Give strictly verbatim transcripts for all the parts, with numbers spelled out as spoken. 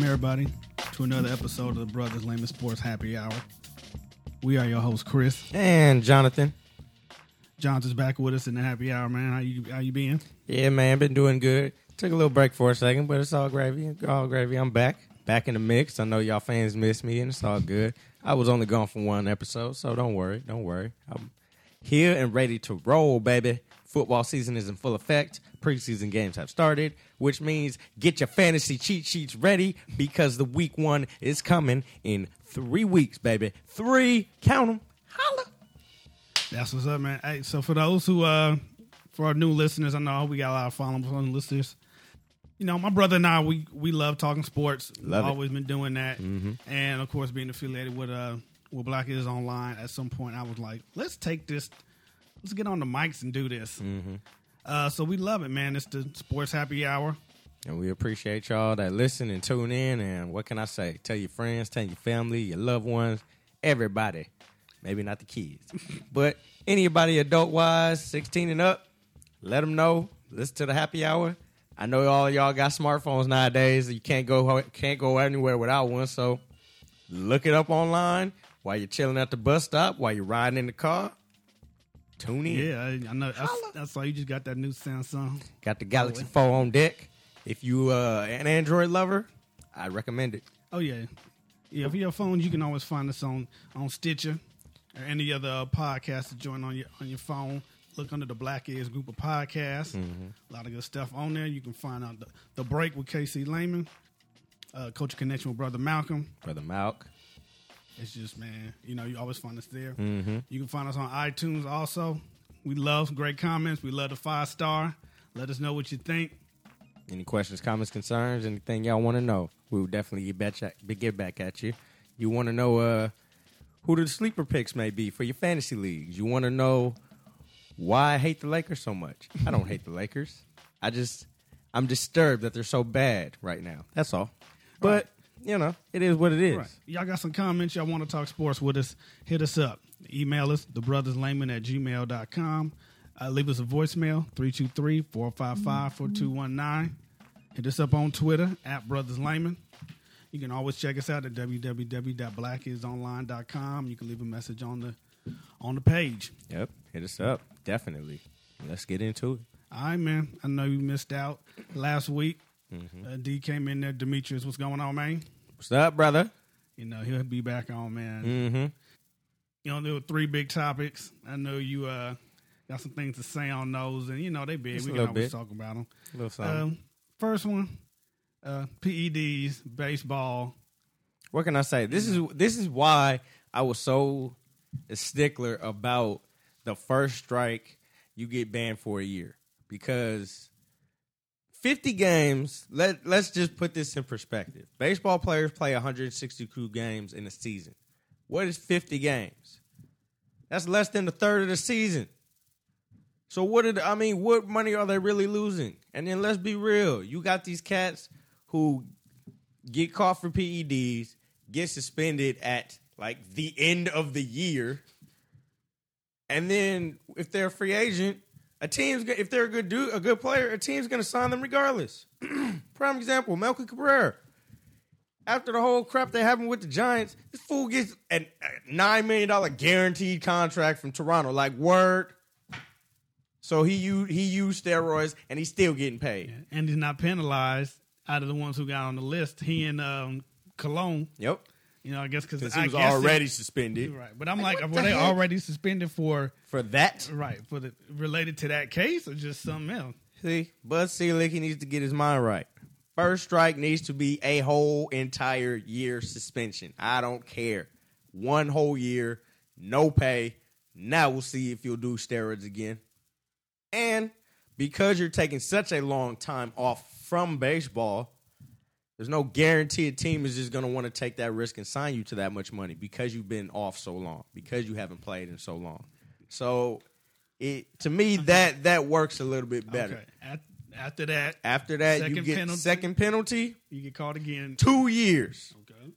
everybody, to another episode of the Brothers Layman Sports Happy Hour. We are your host, Chris. And Jonathan. Jonathan's back with us in the Happy Hour, man. How you how you been? Yeah, man, been doing good. Took a little break for a second, but it's all gravy. All gravy. I'm back. Back in the mix. I know y'all fans miss me, and it's all good. I was only gone for one episode, so don't worry. Don't worry. I'm here and ready to roll, baby. Football season is in full effect. Preseason games have started, which means get your fantasy cheat sheets ready because the week one is coming in three weeks, baby. Three. Count them. Holla. That's what's up, man. Hey, so for those who, uh, for our new listeners, I know we got a lot of followers on listeners. You know, my brother and I, we we love talking sports. Love it. Always been doing that. Mm-hmm. And, of course, being affiliated with uh with Black Is Online, at some point I was like, let's take this, let's get on the mics and do this. Mm-hmm. Uh, so we love it, man. It's the Sports Happy Hour. And we appreciate y'all that listen and tune in. And what can I say? Tell your friends, tell your family, your loved ones, everybody. Maybe not the kids. But anybody adult-wise, sixteen and up, let them know. Listen to the Happy Hour. I know all y'all got smartphones nowadays. You can't go can't go anywhere without one. So look it up online while you're chilling at the bus stop, while you're riding in the car. Tune in. Yeah, I, I know. I, I saw you just got that new Samsung. Got the Galaxy four on deck. If you uh, an Android lover, I recommend it. Oh, yeah. Yeah, for your phone, you can always find us on, on Stitcher or any other uh, podcast to join on your on your phone. Look under the Black Is group of podcasts. Mm-hmm. A lot of good stuff on there. You can find out the, the Break with K C Layman, uh, Culture Connection with Brother Malcolm. Brother Malk. It's just, man, you know, you always find us there. Mm-hmm. You can find us on iTunes also. We love great comments. We love the five star. Let us know what you think. Any questions, comments, concerns, anything y'all want to know, we will definitely get back, at, get back at you. You want to know uh, who the sleeper picks may be for your fantasy leagues. You want to know why I hate the Lakers so much. I don't hate the Lakers. I just, I'm disturbed that they're so bad right now. That's all. But, Right. you know, it is what it is. Right. Y'all got some comments, y'all want to talk sports with us, hit us up. Email us, thebrotherslayman at gmail dot com. Uh, leave us a voicemail, three two three, four five five, four two one nine. Hit us up on Twitter, at brotherslayman. You can always check us out at w w w dot black is online dot com. You can leave a message on the on the page. Yep, hit us up. Definitely. Let's get into it. All right, man. I know you missed out last week. Mm-hmm. Uh, D came in there. Demetrius, what's going on, man? What's up, brother? You know, he'll be back on, man. Mm-hmm. You know, there were three big topics. I know you uh, got some things to say on those, and, you know, they big. Just we a can little always bit. talk about them. A little something. Um, first one, uh, P E Ds, baseball. What can I say? This is this is why I was so a stickler about the first strike you get banned for a year. Because fifty games, let, let's just put this in perspective. Baseball players play one hundred sixty-two games in a season. What is fifty games? That's less than a third of the season. So what did I mean, what money are they really losing? And then let's be real. You got these cats who get caught for P E Ds, get suspended at like the end of the year. And then if they're a free agent, a team's if they're a good dude, a good player, a team's going to sign them regardless. Prime example, Melky Cabrera. After the whole crap they happened with the Giants, this fool gets a nine million dollars guaranteed contract from Toronto. Like, word. So he used, he used steroids, and he's still getting paid. And he's not penalized out of the ones who got on the list. He and um, Cologne. Yep. You know, I guess because Since he was already suspended. Right. But I'm Like, like, what were the they heck? already suspended for, For that. right, for the related to that case or just something else? See, Bud Selig, he needs to get his mind right. First strike needs to be a whole entire year suspension. I don't care. One whole year, no pay. Now we'll see if you'll do steroids again. And because you're taking such a long time off from baseball, there's no guarantee a team is just going to want to take that risk and sign you to that much money because you've been off so long, because you haven't played in so long. So, it to me, that that works a little bit better. Okay. At, after that, After that, Second you get penalty. second penalty, you get caught again. two years. Okay.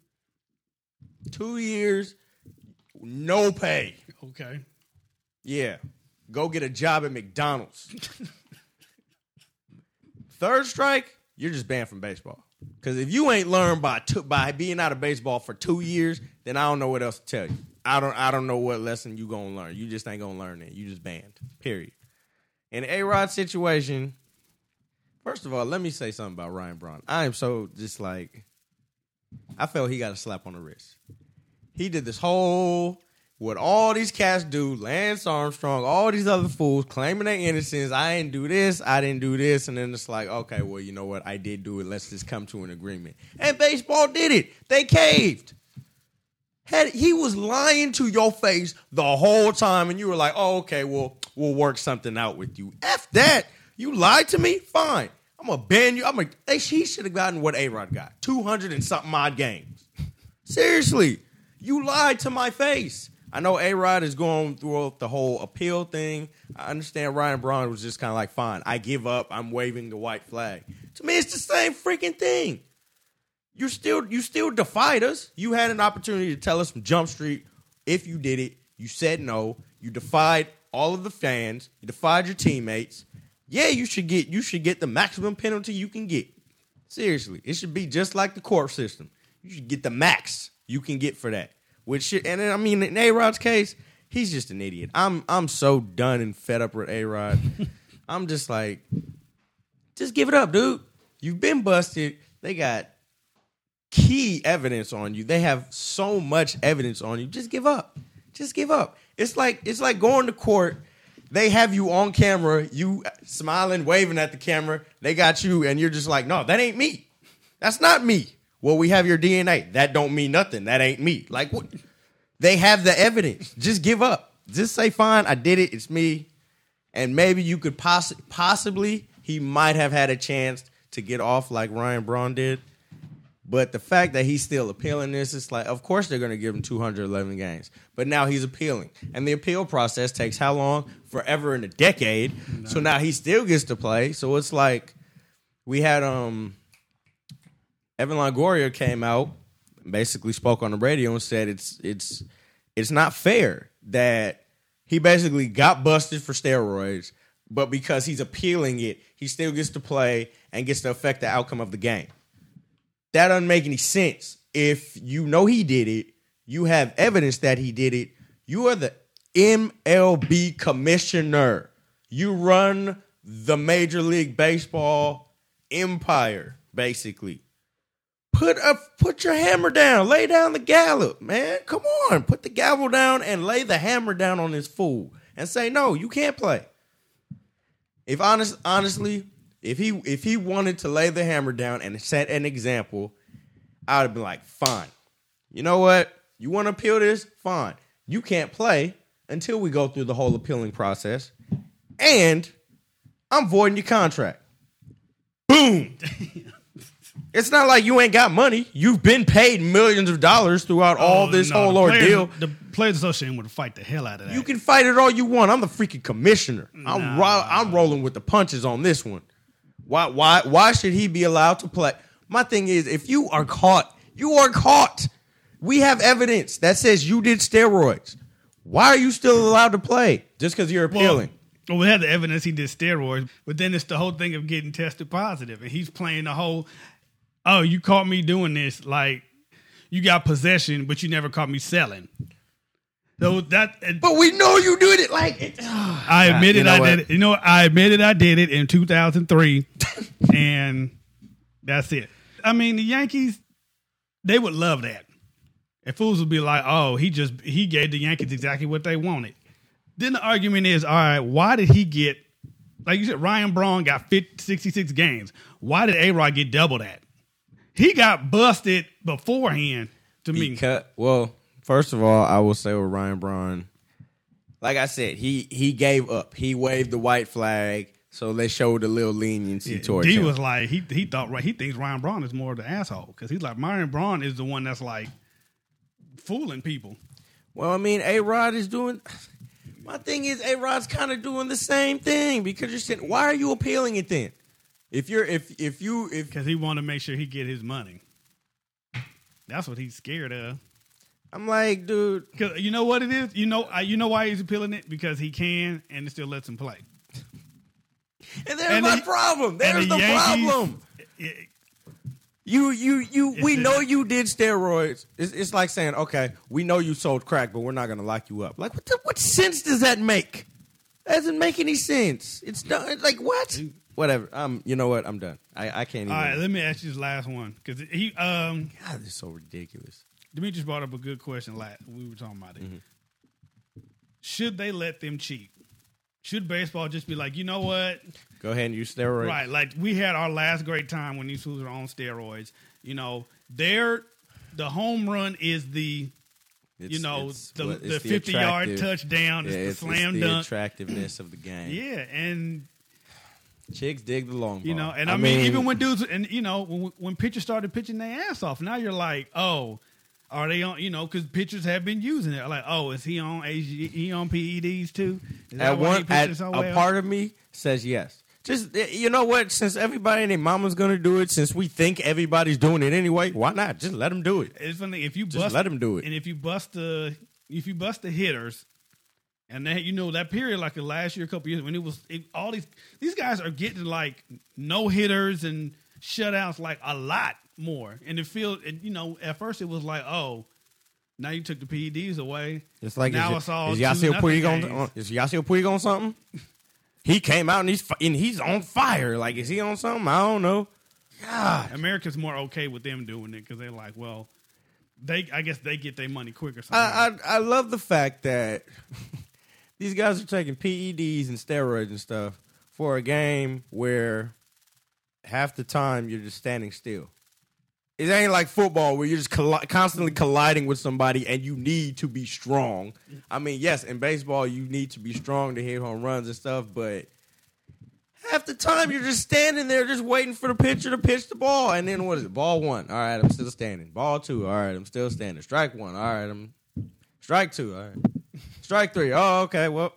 Two years, no pay. Okay. Yeah. Go get a job at McDonald's. Third strike, you're just banned from baseball. Because if you ain't learned by two, by being out of baseball for two years, then I don't know what else to tell you. I don't I don't know what lesson you gonna learn. You just ain't gonna learn it. You just banned. Period. In the A-Rod situation, first of all, let me say something about Ryan Braun. I am so just like, I felt he got a slap on the wrist. He did this whole, what all these cats do, Lance Armstrong, all these other fools claiming their innocence. I didn't do this, I didn't do this. And then it's like, okay, well, you know what? I did do it. Let's just come to an agreement. And baseball did it. They caved. Had, he was lying to your face the whole time, and you were like, oh, okay, well, we'll work something out with you. F that. You lied to me? Fine. I'm going to ban you. I'm gonna, they, he should have gotten what A-Rod got. two hundred and something odd games. Seriously. You lied to my face. I know A-Rod is going through the whole appeal thing. I understand Ryan Braun was just kind of like, fine, I give up. I'm waving the white flag. To me, it's the same freaking thing. You still you still defied us. You had an opportunity to tell us from Jump Street if you did it. You said no. You defied all of the fans. You defied your teammates. Yeah, you should get you should get the maximum penalty you can get. Seriously, it should be just like the court system. You should get the max you can get for that. Which should, and I mean in A-Rod's case, he's just an idiot. I'm I'm so done and fed up with A-Rod. I'm just like, just give it up, dude. You've been busted. They got key evidence on you. They have so much evidence on you. Just give up. Just give up. It's like it's like going to court. They have you on camera, you smiling, waving at the camera. They got you, and you're just like, no, that ain't me. That's not me. Well, we have your D N A. That don't mean nothing. That ain't me. Like what? They have the evidence. Just give up. Just say, fine, I did it. It's me. And maybe you could poss- possibly, he might have had a chance to get off like Ryan Braun did. But the fact that he's still appealing this, it's like, of course they're going to give him two hundred eleven games. But now he's appealing. And the appeal process takes how long? Forever and a decade. No. So now he still gets to play. So it's like, we had um, Evan Longoria came out, basically spoke on the radio and said it's it's it's not fair that he basically got busted for steroids, but because he's appealing it, he still gets to play and gets to affect the outcome of the game. That doesn't make any sense. If you know he did it, you have evidence that he did it, you are the M L B commissioner. You run the Major League Baseball empire, basically. Put a, put your hammer down. Lay down the gavel, man. Come on. Put the gavel down and lay the hammer down on this fool and say, no, you can't play. If honest, honestly... If he if he wanted to lay the hammer down and set an example, I would have been like, fine. You know what? You want to appeal this? Fine. You can't play until we go through the whole appealing process. And I'm voiding your contract. Boom. It's not like you ain't got money. You've been paid millions of dollars throughout oh, all this no, whole the ordeal. Players, the Players Association would fight the hell out of that. You can fight it all you want. I'm the freaking commissioner. Nah. I'm, ro- I'm rolling with the punches on this one. Why why why should he be allowed to play? My thing is, if you are caught, you are caught. We have evidence that says you did steroids. Why are you still allowed to play? Just because you're appealing? Well, well, we have the evidence he did steroids, but then it's the whole thing of getting tested positive, and he's playing the whole, oh, you caught me doing this, like you got possession, but you never caught me selling. So that, but we know you did it. Like it, oh, I admitted you know I what? did it. You know, I admitted I did it in two thousand three, and that's it. I mean, the Yankees, they would love that. And fools would be like, "Oh, he just he gave the Yankees exactly what they wanted." Then the argument is, all right, why did he get, like you said, Ryan Braun got fifty, sixty-six games. Why did A-Rod get double that? He got busted beforehand. To me, because, well. First of all, I will say with Ryan Braun, like I said, he he gave up. He waved the white flag, so they showed a little leniency yeah, towards D him. was like, he he thought right. He thinks Ryan Braun is more of the asshole because he's like, Ryan Braun is the one that's like fooling people. Well, I mean, A-Rod is doing. My thing is, A-Rod's kind of doing the same thing because you're saying, why are you appealing it then? If you're if if you if because he wanted to make sure he get his money. That's what he's scared of. I'm like, dude. Because you know what it is? You know, you know why he's appealing it? Because he can, and it still lets him play. And there's and my the, problem. There's the, the Yankees, problem. It, You, you, you. We know you did steroids. It's, it's like saying, okay, we know you sold crack, but we're not gonna lock you up. Like, what? The, what sense does that make? That doesn't make any sense. It's done. Like what? Whatever. Um, you know what? I'm done. I, I can't even. All right, let me ask you this last one because he um. God, this is so ridiculous. Demetrius brought up a good question. Last we were talking about it. Mm-hmm. Should they let them cheat? Should baseball just be like, you know what? Go ahead and use steroids. Right, like we had our last great time when these fools were on steroids. You know, their the home run is the, It's, you know, it's the, what- the it's fifty-yard attractive- touchdown. It's yeah, the it's, slam it's the dunk. attractiveness of the game. Yeah, and Chicks dig the long ball. you know, and I, mean, even when dudes, and you know, when when pitchers started pitching their ass off, now you're like, oh, are they on? You know, because pitchers have been using it. Like, oh, is he on A G, he on P E Ds too? Is that at why he one, pitching at, so a well? part of me says yes. Just you know what? Since everybody and their mama's gonna do it, since we think everybody's doing it anyway, why not? Just let them do it. It's funny if you Just bust, let them do it. and if you bust the if you bust the hitters, and then you know that period like the last year, a couple years when it was it, all these these guys are getting like no hitters and shutouts like a lot more, and it feels you know at first it was like oh now you took the P E Ds away. It's like now is, it's all is two Yasiel nothing Puig on, games. on is Yasiel Puig on something? He came out and he's fi- and he's on fire. Like is he on something? I don't know. God, America's more okay with them doing it because they're like, well, they I guess they get their money quicker. I, I I love the fact that these guys are taking P E Ds and steroids and stuff for a game where half the time you're just standing still. It ain't like football where you're just colli- constantly colliding with somebody and you need to be strong. I mean, yes, in baseball you need to be strong to hit home runs and stuff, but half the time you're just standing there just waiting for the pitcher to pitch the ball. And then what is it? Ball one. All right, I'm still standing. Ball two. All right, I'm still standing. Strike one. All right, I'm strike two. All right. Strike three. Oh, okay. Well,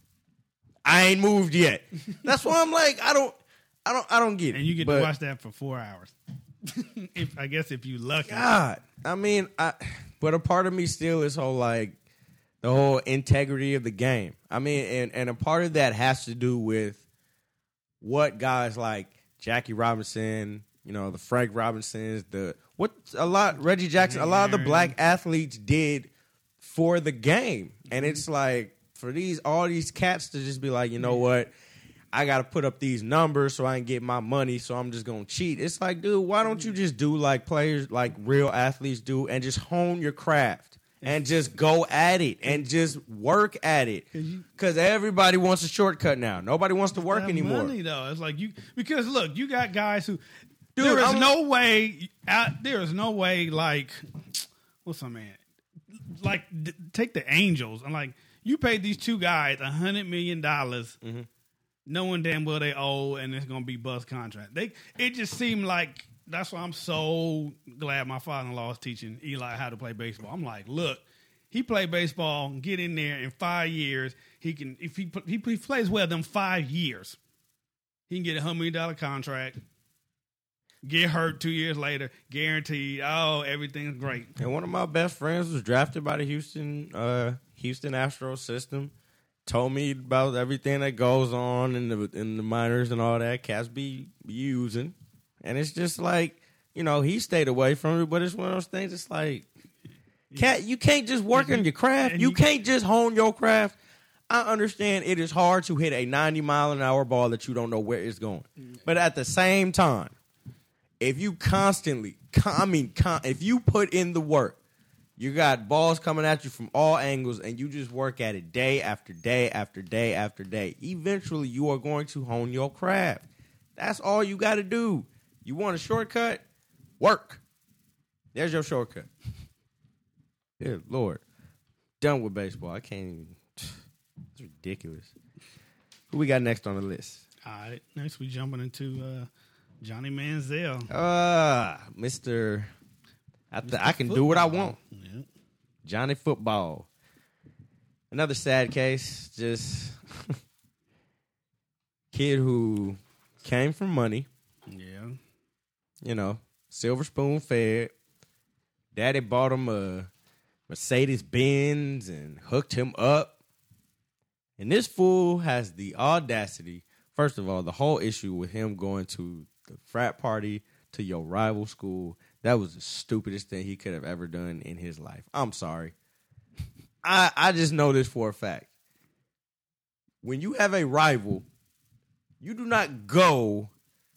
I ain't moved yet. That's why I'm like, I don't I don't I don't get it. and you get But to watch that for four hours. if I guess if you lucky. God, I mean, I, but a part of me still is whole like the whole integrity of the game. I mean, and, and a part of that has to do with what guys like Jackie Robinson, you know, the Frank Robinsons, the what a lot Reggie Jackson, a lot of the black athletes did for the game, and it's like for these all these cats to just be like, you know what. I got to put up these numbers so I can get my money, so I'm just going to cheat. It's like, dude, why don't you just do like players, like real athletes do, and just hone your craft and just go at it and just work at it? Because everybody wants a shortcut now. Nobody wants to work That anymore. Money, though. It's like you because look, you got guys who Dude, there is I'm- no way out there is no way like what's my man? Like d- take the Angels and like you paid these two guys a hundred million dollars Mm-hmm. knowing damn well they owe and it's gonna be bust contract. They it just seemed like that's why I'm so glad my father in law is teaching Eli how to play baseball. I'm like, look, he played baseball, get in there in five years. He can if he he, he plays well them five years, he can get a hundred million dollar contract. Get hurt two years later, guaranteed. Oh, everything's great. And one of my best friends was drafted by the Houston uh, Houston Astros system. Told me about everything that goes on in the in the minors and all that. Cats be using, and it's just like you know he stayed away from it. But it's one of those things. It's like, cat, you can't just work on your craft. and You you- can't just hone your craft. I understand it is hard to hit a ninety mile an hour ball that you don't know where it's going. But at the same time, if you constantly, con- I mean, con- if you put in the work. You got balls coming at you from all angles, and you just work at it day after day after day after day. Eventually, you are going to hone your craft. That's all you got to do. You want a shortcut? Work. There's your shortcut. Good Lord. Done with baseball. I can't even. It's ridiculous. Who we got next on the list? All right, next we jumping into uh, Johnny Manziel. Ah, uh, Mister I, th- I can do what I want. Yeah. Johnny Football. Another sad case. Just kid who came from money. Yeah. You know, silver spoon fed. Daddy bought him a Mercedes Benz and hooked him up. And this fool has the audacity. First of all, the whole issue with him going to the frat party to your rival school. That was the stupidest thing he could have ever done in his life. I'm sorry. I I just know this for a fact. When you have a rival, you do not go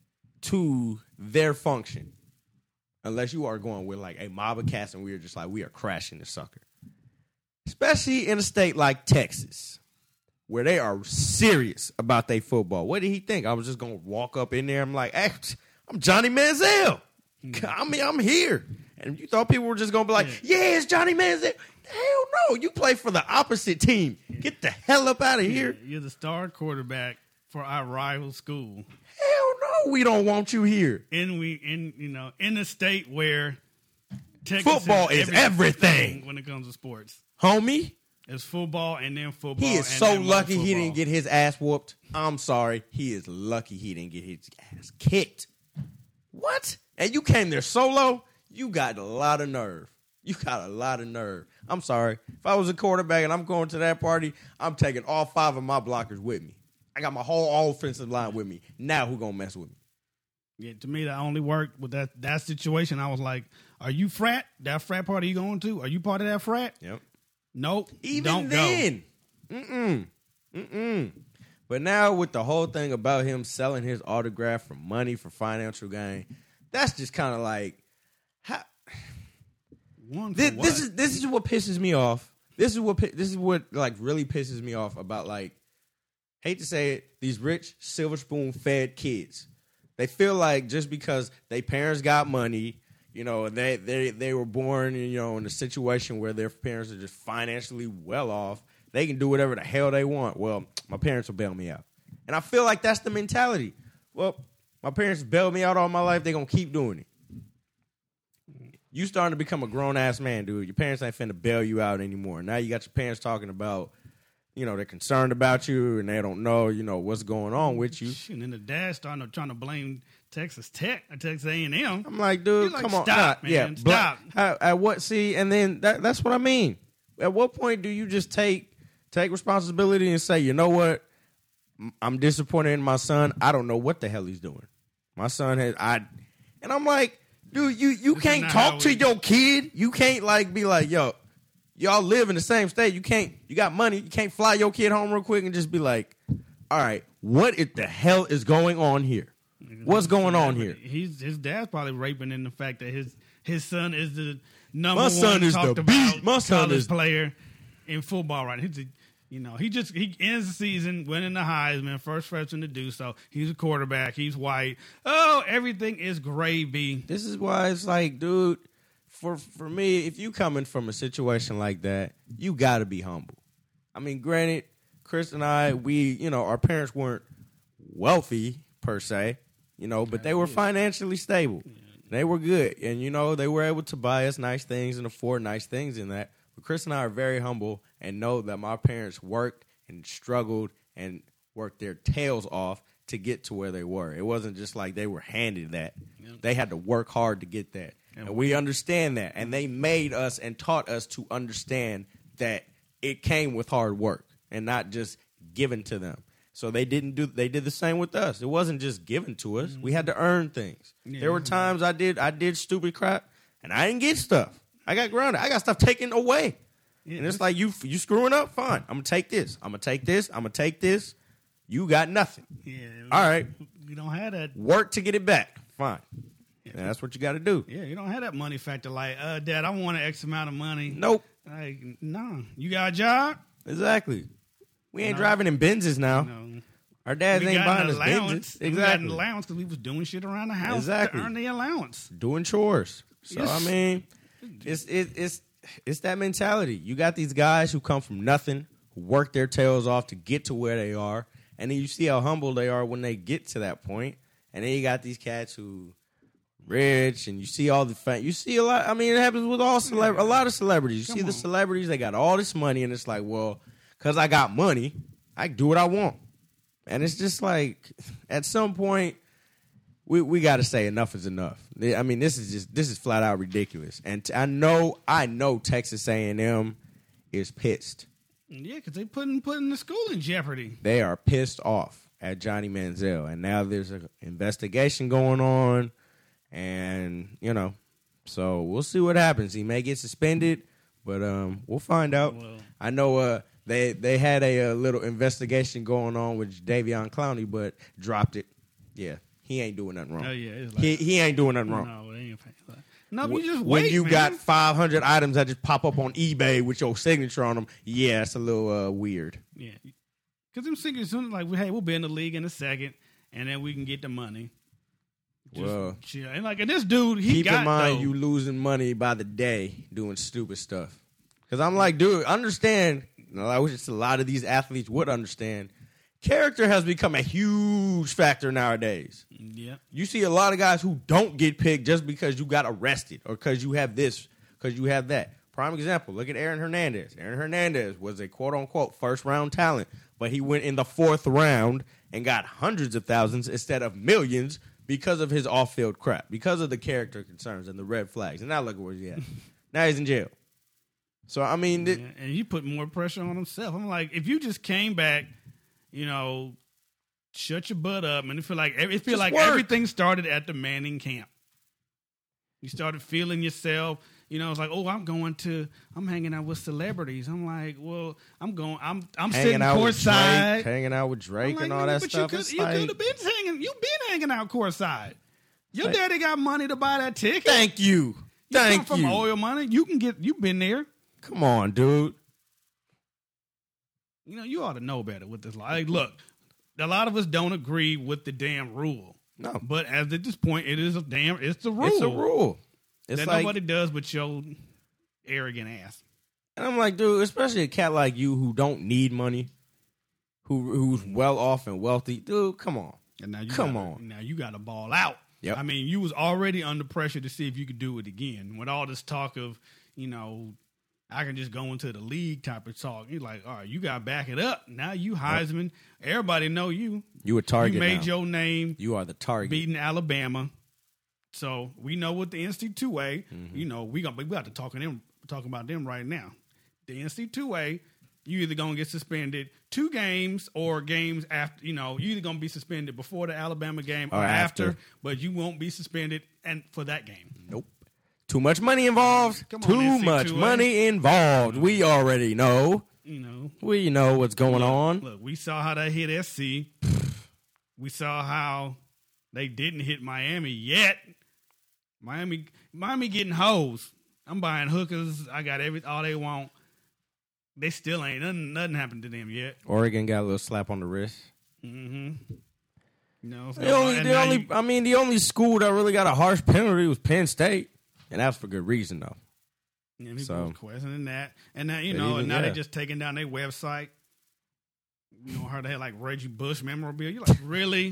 to their function unless you are going with like a mob of cats and we are just like, we are crashing this sucker. Especially in a state like Texas, where they are serious about their football. What did he think? I was just going to walk up in there. I'm like, hey, I'm Johnny Manziel. I mean, I'm here. And you thought people were just going to be like, yeah. yeah, it's Johnny Manziel. Hell no. You play for the opposite team. Get the hell up out of yeah, here. You're the star quarterback for our rival school. Hell no, we don't want you here. And we in you know in a state where Texas football is everything, everything when it comes to sports. Homie, it's football and then football. He is so lucky he didn't get his ass whooped. I'm sorry. He is lucky he didn't get his ass kicked. What? And you came there solo? You got a lot of nerve. You got a lot of nerve. I'm sorry. If I was a quarterback and I'm going to that party, I'm taking all five of my blockers with me. I got my whole offensive line with me. Now who gonna mess with me? Yeah, to me that only worked with that that situation. I was like, "Are you frat? That frat party you going to? Are you part of that frat?" Yep. Nope. Even don't then. Go. Mm-mm. Mm-mm. But now with the whole thing about him selling his autograph for money for financial gain, that's just kind of like, how, One this, what? this is this is what pisses me off. This is what this is what like really pisses me off about like, hate to say it, these rich silver spoon fed kids. They feel like just because their parents got money, you know, they they they were born, you know, in a situation where their parents are just financially well off, they can do whatever the hell they want. Well, my parents will bail me out. And I feel like that's the mentality. Well, my parents bailed me out all my life, they're going to keep doing it. You starting to become a grown-ass man, dude. Your parents ain't finna bail you out anymore. Now you got your parents talking about, you know, they're concerned about you and they don't know, you know, what's going on with you. And then the dad starting to, trying to blame Texas Tech or Texas A and M. I'm like, dude, like, come on. Stop, nah, man. Yeah, Stop. At, at what, see, and then that, that's what I mean. At what point do you just take take responsibility and say, you know what? I'm disappointed in my son. I don't know what the hell he's doing. My son has, I, and I'm like, dude, you, you This can't talk to your kid. You can't like be like, yo, y'all live in the same state. You can't, you got money. You can't fly your kid home real quick and just be like, all right, what is the hell is going on here? What's going on here? He's his dad's probably raping in the fact that his his son is the number My one son is talked the about beast. My son college is player in football right now. He's a, you know, he just he ends the season winning the Heisman, first freshman to do so. He's a quarterback. He's white. Oh, everything is gravy. This is why it's like, dude, for for me, if you coming from a situation like that, you got to be humble. I mean, granted, Chris and I, we, you know, our parents weren't wealthy per se, you know, but they were financially stable. They were good, and you know, they were able to buy us nice things and afford nice things in that. But Chris and I are very humble and know that my parents worked and struggled and worked their tails off to get to where they were. It wasn't just like they were handed that. Yep. They had to work hard to get that. Yep. And we understand that. And they made us and taught us to understand that it came with hard work and not just given to them. So they didn't do they did the same with us. It wasn't just given to us. Mm-hmm. We had to earn things. Yeah, there were times I did I did stupid crap and I didn't get stuff. I got grounded. I got stuff taken away. Yeah, and it's like, you you screwing up? Fine. I'm going to take this. I'm going to take this. I'm going to take this. You got nothing. Yeah. All right. You don't have that. Work to get it back. Fine. Yeah. And that's what you got to do. Yeah, you don't have that money factor like, uh, Dad, I want an X amount of money. Nope. Like, no. You got a job? Exactly. We ain't no. driving in Benzes now. No. Our dads we ain't buying us allowance. Benzes. Exactly. We got an allowance because we was doing shit around the house exactly. to earn the allowance. Doing chores. So, yes. I mean, it's it, it's it's that mentality. You got these guys who come from nothing, who work their tails off to get to where they are, and then you see how humble they are when they get to that point. And then you got these cats who rich, and you see all the fun. You see a lot. I mean, it happens with all celeb- a lot of celebrities. You Come see the on. celebrities, they got all this money, and it's like, well, because I got money, I can do what I want. And it's just like, at some point, we we got to say enough is enough. I mean, this is just this is flat out ridiculous. And t- I know I know Texas A and M is pissed. Yeah, because they putting putting the school in jeopardy. They are pissed off at Johnny Manziel, and now there's an investigation going on. and you know, so we'll see what happens. He may get suspended, but um, we'll find out. Well, I know uh, they they had a, a little investigation going on with Davion Clowney, but dropped it. Yeah, he ain't doing nothing wrong. Oh yeah, it's like, He he ain't doing nothing wrong. no, they ain't paying. No, When- you just when wait, you man. got five hundred items that just pop up on eBay with your signature on them, yeah, it's a little uh, weird. Yeah, because them singers soon like, hey, we'll be in the league in a second, and then we can get the money. Just Well, chill. And like, and this dude, he keep got in mind though, you losing money by the day doing stupid stuff. Because I'm like, dude, understand. You know, I wish it's a lot of these athletes would understand. Character has become a huge factor nowadays. Yeah, You see a lot of guys who don't get picked just because you got arrested or because you have this, because you have that. Prime example, look at Aaron Hernandez. Aaron Hernandez was a quote-unquote first-round talent, but he went in the fourth round and got hundreds of thousands instead of millions because of his off-field crap, because of the character concerns and the red flags. And now look at where he's at. Now he's in jail. So, I mean... Th- yeah. And he put more pressure on himself. I'm like, if you just came back, you know, shut your butt up, and it feel like it feel Just like work. everything started at the Manning camp. You started feeling yourself. You know, it's like, oh, I'm going to, I'm hanging out with celebrities. I'm like, well, I'm going, I'm, I'm hanging sitting out with courtside, Drake, hanging out with Drake I'm and like, all nigga, that but stuff. You It's could, you like, could have been hanging, you been hanging out courtside. Your Like- daddy got money to buy that ticket. thank you. You Thank come you. from oil money. You can get, you've been there. Come on, dude. You know, you ought to know better with this. Like, look, a lot of us don't agree with the damn rule. No. But as at this point, it is a damn, it's a rule. It's a rule. It's that like, nobody does but your arrogant ass. and I'm like, dude, especially a cat like you who don't need money, who who's well off and wealthy, dude. Come on, And now you Come gotta, on. Now you got to ball out. Yep. I mean, you was already under pressure to see if you could do it again. With all this talk of, you know, I can just go into the league type of talk. You're like, all right, you got to back it up. Now you Heisman. Everybody know you. you a target. You made now. your name You are the target. beating Alabama. So we know what the N C two A, Mm-hmm. you know, we got we got to talk them talk about them right now. The N C two A, you either gonna get suspended two games or games after. You know, you either gonna be suspended before the Alabama game or, Or after, after. but you won't be suspended and for that game. Nope. Too much money involved. Come on, Too N C two A. much money involved. We already know. You know, We know what's going on. look, we saw how they hit S C. We saw how they didn't hit Miami yet. Miami, Miami getting hoes. I'm buying hookers. I got every all they want. They still ain't nothing. Nothing happened to them yet. Oregon got a little slap on the wrist. Mm-hmm. You know, so- The only, and the now only, you- I mean, the only school that really got a harsh penalty was Penn State, and that's for good reason, though. yeah, people so- was questioning that, and now you But know, even- and now yeah. they just taking down their website. You know, how they had like Reggie Bush memorabilia. You're like, really?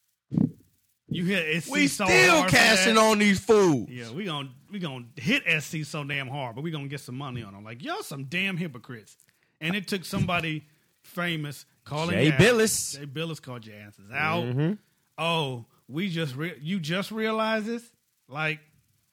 You hit S C We so still hard for cashing that? on these fools. Yeah, we gonna we gonna hit S C so damn hard, but we gonna get some money on them. Like y'all, some damn hypocrites. And it took somebody famous calling Jay your ass- Billis. Jay Billis called your asses out. Mhm. Oh, we just re- you just realized this? Like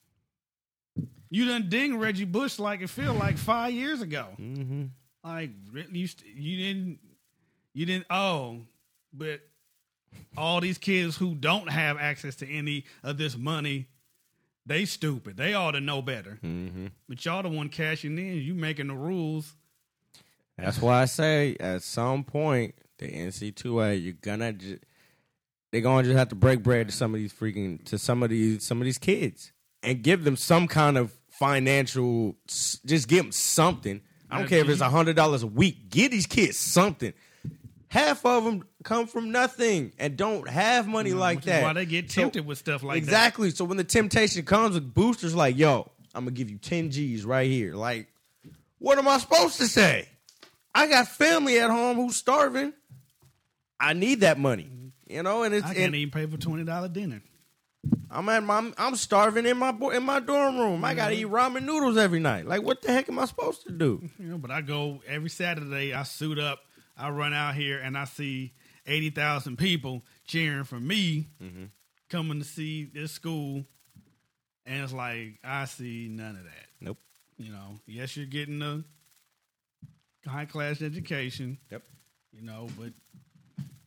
you done ding Reggie Bush like it feel like five years ago. Mm-hmm. Like re- you st- you didn't you didn't oh, but all these kids who don't have access to any of this money, they stupid. They ought to know better. Mm-hmm. But y'all the one cashing in. You making the rules. That's why I say at some point the N C two A you're gonna just, they're gonna just have to break bread to some of these freaking to some of these some of these kids and give them some kind of financial. Just give them something. I don't care if it's a hundred dollars a week. Give these kids something. Half of them come from nothing and don't have money like Which that. is why they get So- tempted with stuff like exactly. So when the temptation comes with boosters, like, yo, I'm gonna give you ten G's right here. Like, what am I supposed to say? I got family at home who's starving. I need that money, you know. And that. it's I can't and even pay for twenty dollar dinner. I'm at my I'm starving in my bo- in my dorm room. I gotta eat ramen noodles every night. Like, what the heck am I supposed to do? You know, but I go every Saturday. I suit up. I run out here and I see eighty thousand people cheering for me, Mm-hmm. coming to see this school, and it's like I see none of that. Nope. You know, yes, you're getting a high class education. Yep. You know, but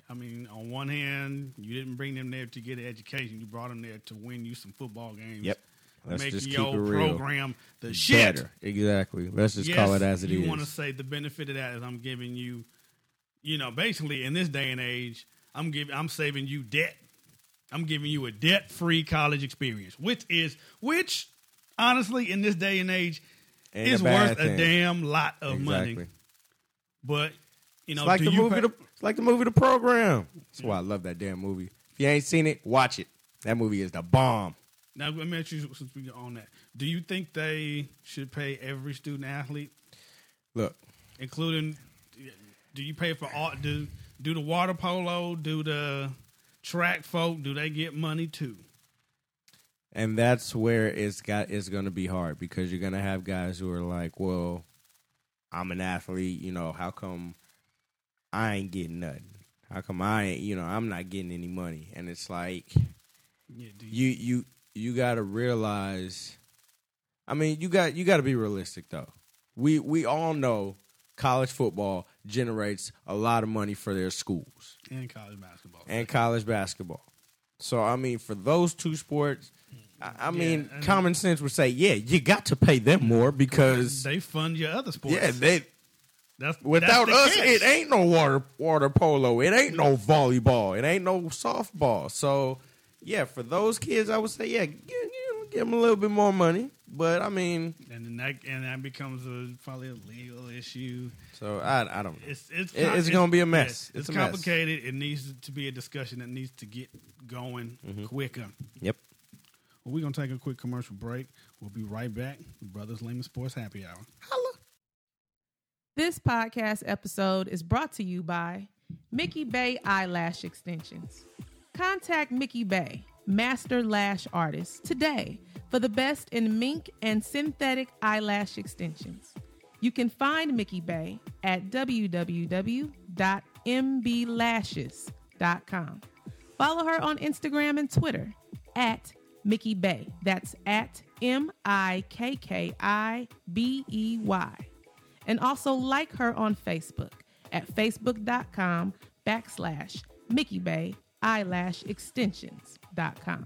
I mean, on one hand, you didn't bring them there to get an education. You brought them there to win you some football games. Yep. Let's make just your keep it real. program the shit. Better. Exactly. Let's just yes, call it as it you is. You want to say the benefit of that is I'm giving you, you know, basically in this day and age, I'm giving, I'm saving you debt. I'm giving you a debt-free college experience, which is, which honestly in this day and age Ain't is a bad worth thing. a damn lot of Exactly. money. But you know, It's like do the you movie. pay- The, it's like the movie, The Program. That's why I love that damn movie. If you ain't seen it, watch it. That movie is the bomb. Now, let me ask you since we on that. Do you think they should pay every student athlete, Look, including? Do you pay for all? Do do the water polo? Do the track folk? Do they get money too? and that's where it's got. It's going to be hard because you're going to have guys who are like, "Well, I'm an athlete. You know, how come I ain't getting nothing? How come I ain't? You know, I'm not getting any money?" And it's like, Yeah, do you, you you you got to realize. I mean, you got you got to be realistic though. We we all know college football generates a lot of money for their schools and college basketball and college basketball. So I mean, for those two sports, I, I mean, and- common sense would say, yeah, you got to pay them more because they fund your other sports. yeah, they that's without that's us, the it catch. ain't no water water polo, it ain't no volleyball, it ain't no softball. So yeah, for those kids, I would say, yeah, give, give, give them a little bit more money. But I mean, And then that and that becomes a probably a legal issue. so I I don't know. It's it's It- it's gonna be a mess. yeah, It's it's a mess. complicated. It needs to be a discussion that needs to get going Mm-hmm. quicker. Yep. Well, we're gonna take a quick commercial break. We'll be right back. Brothers Lehman Sports Happy Hour. This podcast episode is brought to you by Mickey Bay Eyelash Extensions. Contact Mickey Bay, Master Lash Artist, today for the best in mink and synthetic eyelash extensions. You can find Mickey Bay at w w w dot m b lashes dot com. Follow her on Instagram and Twitter at Mickey Bay. That's at M I K K I B E Y. And also like her on Facebook at facebook.com backslash Mickey Bay eyelash extensions dot com.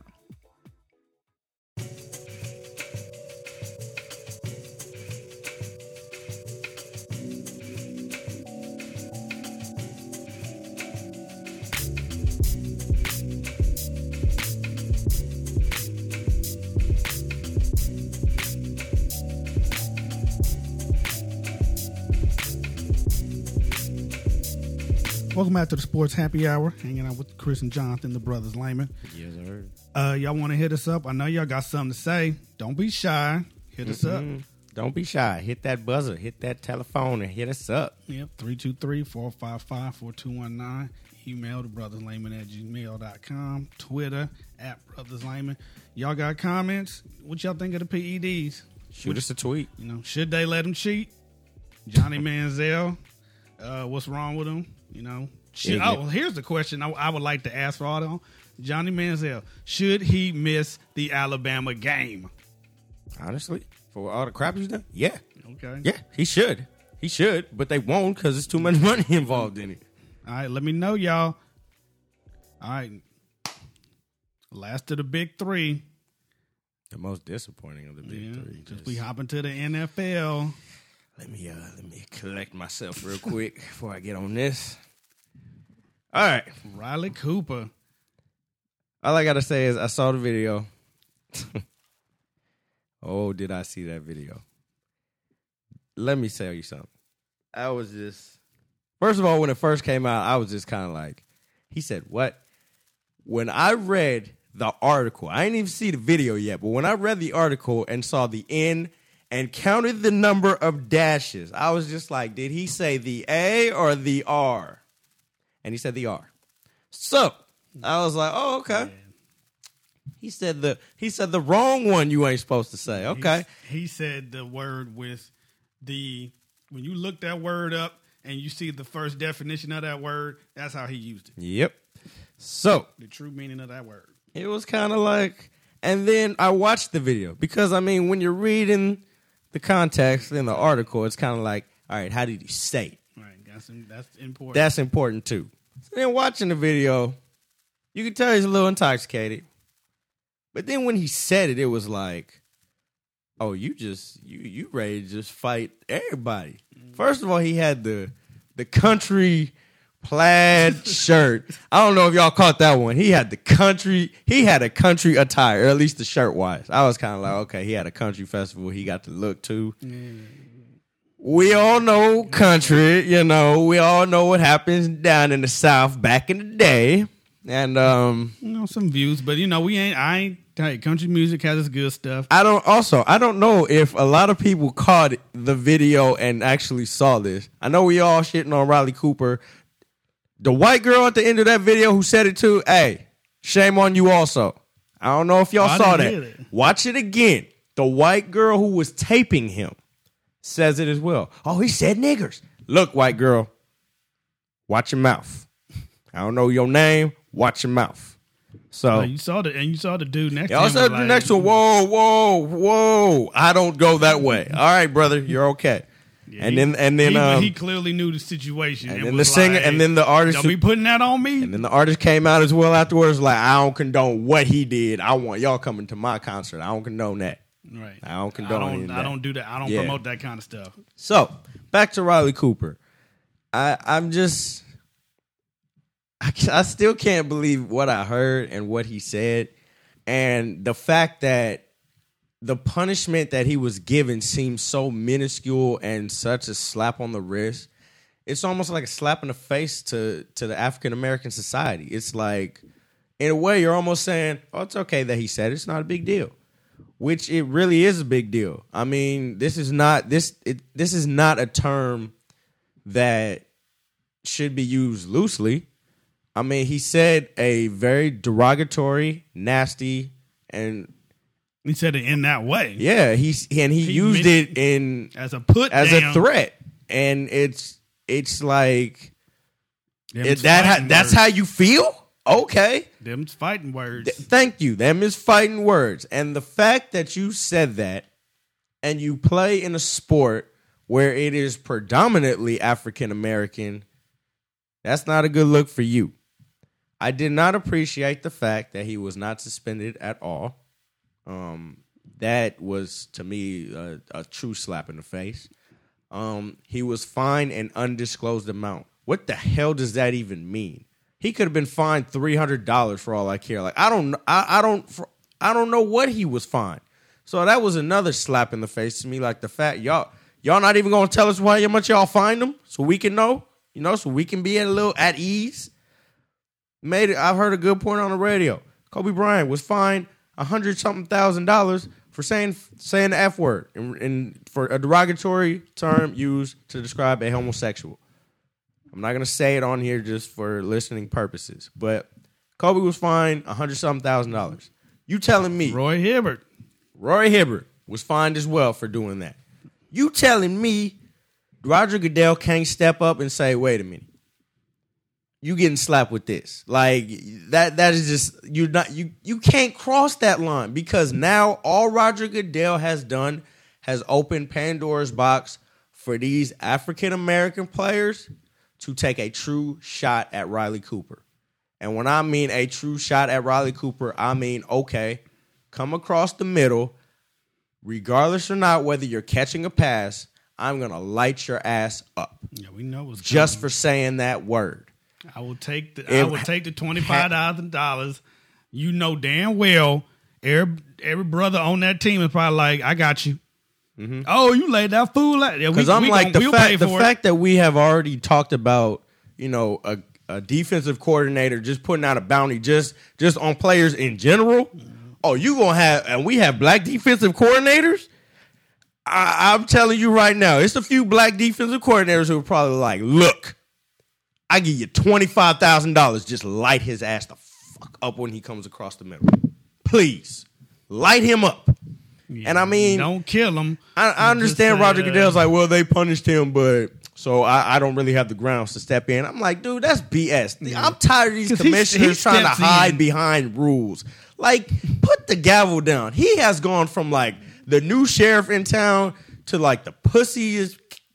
Welcome back to the Sports Happy Hour. Hanging out with Chris and Jonathan, the Brothers Lehman. Yes, sir. Uh, y'all want to hit us up? I know y'all got something to say. Don't be shy. Hit us up. Mm, Don't be shy. Hit that buzzer. Hit that telephone and hit us up. Yep, three two three, four five five, four two one nine. Email the Brothers Lehman at gmail dot com. Twitter at Brothers Lehman. Y'all got comments? What y'all think of the P E Ds? Shoot Which- us a tweet. You know, should they let them cheat? Johnny Manziel, uh, what's wrong with him? You know, should, Yeah, oh, well, here's the question I, I would like to ask for all of them. Johnny Manziel, should he miss the Alabama game? Honestly, for all the crap he's done, yeah, Okay. yeah, he should. He should, but they won't because there's too much money involved in it. All right, let me know, y'all. All right. Last of the big three. The most disappointing of the big Yeah, three. Just Just- we hop into the N F L. Let me uh, let me collect myself real quick before I get on this. All right, Riley Cooper. all I gotta say is I saw the video. Oh, did I see that video? Let me tell you something. I was just, first of all, when it first came out, I was just kind of like, he said, what? When I read the article, I didn't even see the video yet, but when I read the article and saw the N and counted the number of dashes, I was just like, did he say the A or the R? And he said the R. So I was like, oh, okay. He said the he said the wrong one you ain't supposed to say. Okay. He, he said the word with the, when you look that word up and you see the first definition of that word, that's how he used it. Yep. So The true meaning of that word. it was kind of like, and then I watched the video because, I mean, when you're reading the context in the article, it's kind of like, all right, how did he say it? Right. That's, that's important. That's important too. So then watching the video, you could tell he's a little intoxicated. But then when he said it, it was like, oh, you just you you ready to just fight everybody. First of all, he had the the country plaid shirt. I don't know if y'all caught that one. He had the country, he had a country attire, or at least the shirt wise. I was kind of like, okay, he had a country festival. He got to look too. Mm. We all know country, you know, we all know what happens down in the South back in the day. And, um, you know, some views, but you know, we ain't, I ain't, hey, country music has its good stuff. I don't, also, I don't know if a lot of people caught the video and actually saw this. I know we all shitting on Riley Cooper. The white girl at the end of that video who said it too, hey, shame on you also. I don't know if y'all oh, saw that. Watch it again. The white girl who was taping him says it as well. Oh, he said niggers. Look, white girl, watch your mouth. I don't know your name. Watch your mouth. So oh, you saw the and you saw the dude next. Y'all to him said the like, next one. Whoa, whoa, whoa! I don't go that way. All right, brother, you're okay. Yeah, and he, then and then he, um, he clearly knew the situation. And, and then the was singer, like, and then the artist, don't be putting that on me. And then the artist came out as well afterwards, like, I don't condone what he did. I want y'all coming to my concert. I don't condone that. Right. I don't condone I don't, that. I don't do that. I don't Yeah. promote that kind of stuff. So back to Riley Cooper. I I'm just. I, I still can't believe what I heard and what he said. And the fact that the punishment that he was given seems so minuscule and such a slap on the wrist. It's almost like a slap in the face to, to the African-American society. It's like, in a way, you're almost saying, oh, it's okay that he said it. It's not a big deal, which it really is a big deal. I mean, this is not this it, this is not a term that should be used loosely. I mean, he said a very derogatory, nasty, and he said it in that way. Yeah, he's and he, he used it in as a put as down. a threat, and it's it's like it, that. Ha, that's how you feel. Okay, them's fighting words. Th- thank you. Them is fighting words, and the fact that you said that, and you play in a sport where it is predominantly African American, that's not a good look for you. I did not appreciate the fact that he was not suspended at all. Um, that was, to me, a, a true slap in the face. Um, he was fined an undisclosed amount. What the hell does that even mean? He could have been fined three hundred dollars for all I care. Like I don't, I, I don't, I don't know what he was fined. So that was another slap in the face to me. Like the fact y'all, y'all not even gonna tell us why how much y'all fined him, so we can know, you know, so we can be a little at ease. Made it. I've heard a good point on the radio. Kobe Bryant was fined a hundred something thousand dollars for saying saying the F word and, and for a derogatory term used to describe a homosexual. I'm not gonna say it on here just for listening purposes, but Kobe was fined a hundred something thousand dollars. You telling me Roy Hibbert, Roy Hibbert was fined as well for doing that? You telling me Roger Goodell can't step up and say, "Wait a minute, you getting slapped with this"? Like that that is just you not you you can't cross that line, because now all Roger Goodell has done has opened Pandora's box for these African American players to take a true shot at Riley Cooper. And when I mean a true shot at Riley Cooper, I mean, okay, come across the middle, regardless or not whether you're catching a pass, I'm going to light your ass up. Yeah, we know what's just coming. For saying that word. I will take the If, I will take the twenty-five thousand dollars. You know damn well every every brother on that team is probably like, I got you. Mm-hmm. Oh, you laid that fool out. Because yeah, I'm we like, gonna, the, we'll fact, the it. fact that we have already talked about, you know, a, a defensive coordinator just putting out a bounty just, just on players in general. Mm-hmm. Oh, you going to have, and we have black defensive coordinators? I, I'm telling you right now, it's a few black defensive coordinators who are probably like, look, I give you twenty-five thousand dollars. Just light his ass the fuck up when he comes across the middle. Please, light him up. Yeah, and I mean, don't kill him. I, I understand say, Roger uh, Goodell's like, well, they punished him, but so I, I don't really have the grounds to step in. I'm like, dude, that's B S. Yeah. I'm tired of these commissioners he, he trying to hide in. behind rules. Like, put the gavel down. He has gone from like the new sheriff in town to like the pussiest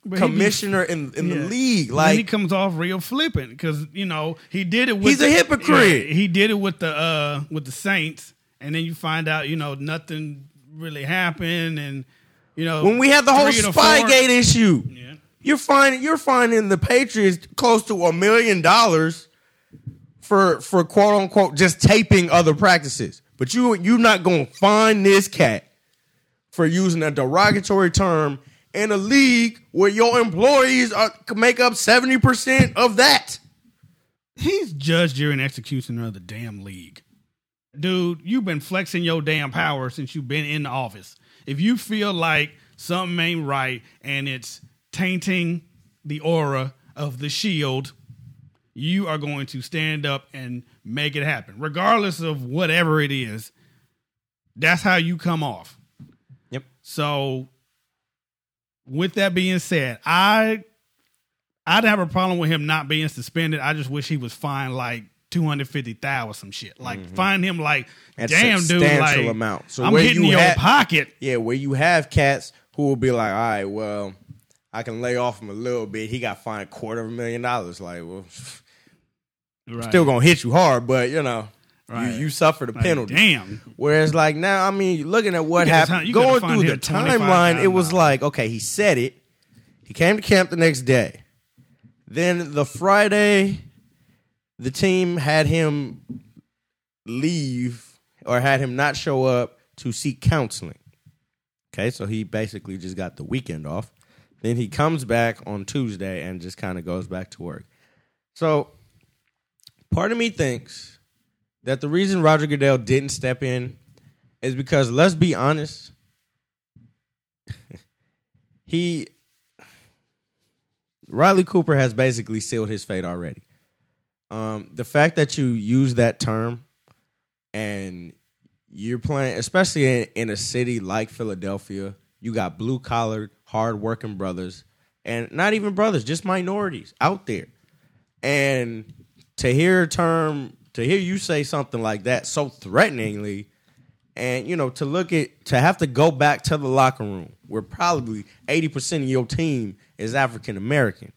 commissioner in, in yeah. the league. Then Like he comes off real flippant because you know he did it. with He's the, a hypocrite. Yeah, he did it with the uh, with the Saints, and then you find out you know nothing really happened, and you know when we had the whole three to Spygate four- issue, Yeah. you're finding you're finding the Patriots close to a million dollars for for quote unquote just taping other practices. But you you're not gonna find this cat for using a derogatory term in a league where your employees are, make up seventy percent of that. He's judge, jury, and executioner of the damn league. Dude, you've been flexing your damn power since you've been in the office. If you feel like something ain't right and it's tainting the aura of the Shield, you are going to stand up and make it happen. Regardless of whatever it is, that's how you come off. Yep. So, with that being said, I I'd have a problem with him not being suspended. I just wish he was fined like two hundred fifty thousand or some shit. Like mm-hmm. fine him like, That's damn dude, substantial like amount. So I'm where hitting you your ha- pocket. Yeah, where you have cats who will be like, all right, well, I can lay off him a little bit. He got fined a quarter of a million dollars. Like, well, Right. still gonna hit you hard, but you know, Right. you, you suffer the Like, penalty. damn. Whereas, like now, I mean, looking at what You gotta happened, ti- you gotta going find through the him twenty-five timeline, it was thousand like, okay, he said it. He came to camp the next day. Then the Friday, the team had him leave or had him not show up to seek counseling. Okay, so he basically just got the weekend off. Then he comes back on Tuesday and just kind of goes back to work. So part of me thinks that the reason Roger Goodell didn't step in is because, let's be honest, he Riley Cooper has basically sealed his fate already. Um, the fact that you use that term and you're playing, especially in, in a city like Philadelphia, you got blue-collar, hard-working brothers, and not even brothers, just minorities out there. And to hear a term, to hear you say something like that so threateningly, and, you know, to look at, to have to go back to the locker room where probably eighty percent of your team is African-American,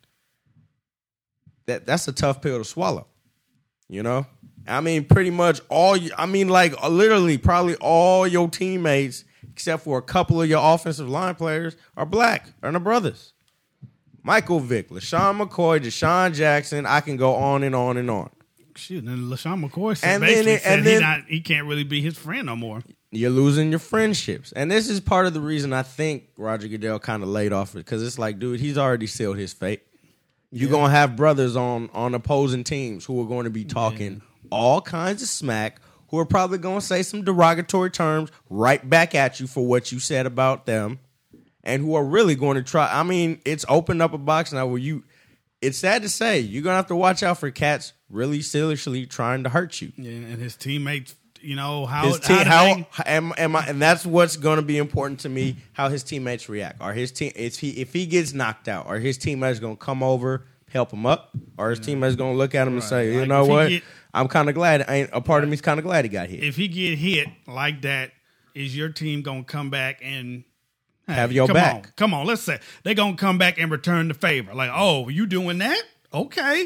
that that's a tough pill to swallow, you know? I mean, pretty much all, I mean, like, literally probably all your teammates, except for a couple of your offensive line players, are black, are the brothers. Michael Vick, LaShawn McCoy, Deshaun Jackson, I can go on and on and on. Shit, and LaShawn McCoy said, And basically then it- said and he, then- not, he can't really be his friend no more. You're losing your friendships. And this is part of the reason I think Roger Goodell kind of laid off it, because it's like, dude, he's already sealed his fate. You're yeah. going to have brothers on, on opposing teams who are going to be talking yeah. all kinds of smack, who are probably going to say some derogatory terms right back at you for what you said about them, and who are really going to try. I mean, it's opened up a box now where you, it's sad to say, you're going to have to watch out for cats really seriously trying to hurt you. Yeah, and his teammates, you know, how, his team, how, how am, am I, and that's what's going to be important to me, how his teammates react. Are his team, if he, if he gets knocked out, are his teammates going to come over, help him up, or his yeah. teammates going to look at him right. and say, you like know what, get, I'm kind of glad, I ain't, a part of me's kind of glad he got hit. If he get hit like that, is your team going to come back and hey, have your come back? On, come on, let's say they're going to come back and return the favor. Like, oh, you doing that? Okay.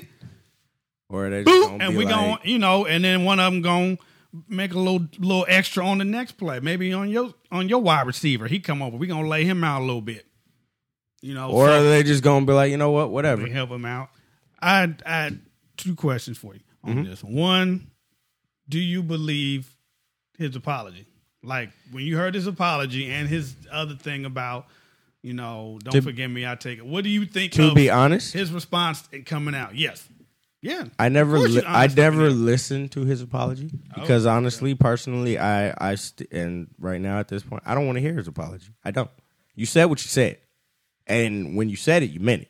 Or they Boop, just gonna and be we like, going, you know, and then one of them going to make a little little extra on the next play. Maybe on your on your wide receiver. He come over. We going to lay him out a little bit. You know. Or so are they just going to be like, you know what, whatever. We help him out. I had, I had two questions for you on mm-hmm. this. One, do you believe his apology? Like, when you heard his apology and his other thing about, you know, don't to, forgive me, I take it. What do you think to of be honest, his response coming out? Yes. Yeah. I never li- I never listened to his apology because oh, honestly, okay. personally, I, I st- and right now at this point, I don't want to hear his apology. I don't. You said what you said. And when you said it, you meant it.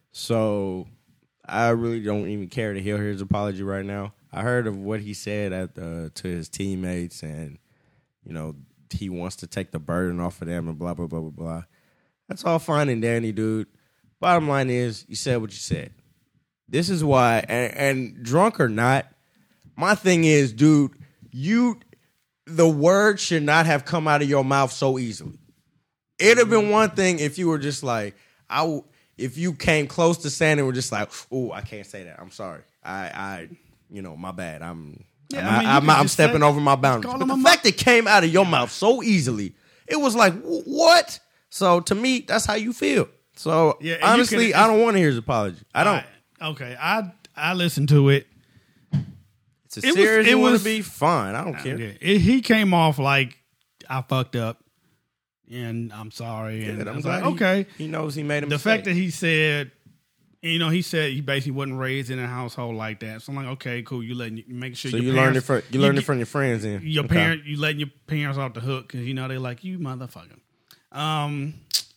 So I really don't even care to hear his apology right now. I heard of what he said at the, to his teammates, and, you know, he wants to take the burden off of them and blah, blah, blah, blah, blah. That's all fine and dandy, dude. Bottom line is, you said what you said. This is why, and, and drunk or not, my thing is, dude, you, the word should not have come out of your mouth so easily. It'd have been one thing if you were just like, I, if you came close to saying it, we're just like, oh, I can't say that. I'm sorry. I, I, you know, my bad. I'm, Yeah, I'm, I mean, you I'm, can I'm just stepping say- over my boundaries. call But him the a fact it came out of your mouth so easily, it was like, wh- what? So to me, that's how you feel. So Yeah, and you honestly, can- I don't want to hear his apology. I don't. I- okay, I I listened to it. It's a It was- serious. it you want was- to be fine. I don't care. Yeah, it, he came off like I fucked up, and I'm sorry. And Good. I I'm was glad like, okay. He, he knows he made a The mistake. fact that he said, you know, he said he basically wasn't raised in a household like that. So I'm like, okay, cool. You letting you make sure so your you learned it parents, from you learned it get- from your friends. Then your Okay. parent, you letting your parents off the hook because you know they like you, motherfucker. Um.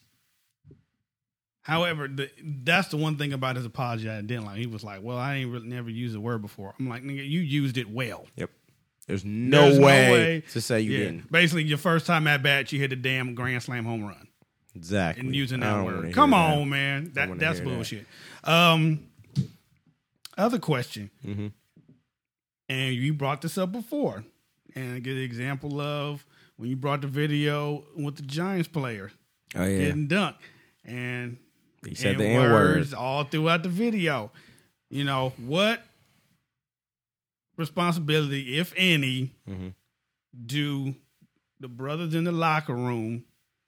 However, the, that's the one thing about his apology I didn't like. He was like, "Well, I ain't really never used the word before." I'm like, "Nigga, you used it well." Yep. There's no, There's no way, way. to say you Yeah. didn't. Basically, your first time at bat, you hit a damn grand slam home run Exactly. and using I that don't wanna word. hear Come that. on, man. That wanna that's hear that. bullshit. Um, other question, Mm-hmm. and you brought this up before, and I get an example of when you brought the video with the Giants player Oh yeah. getting dunked, and He said and the N word. words all throughout the video. You know what responsibility, if any, Mm-hmm. do the brothers in the locker room?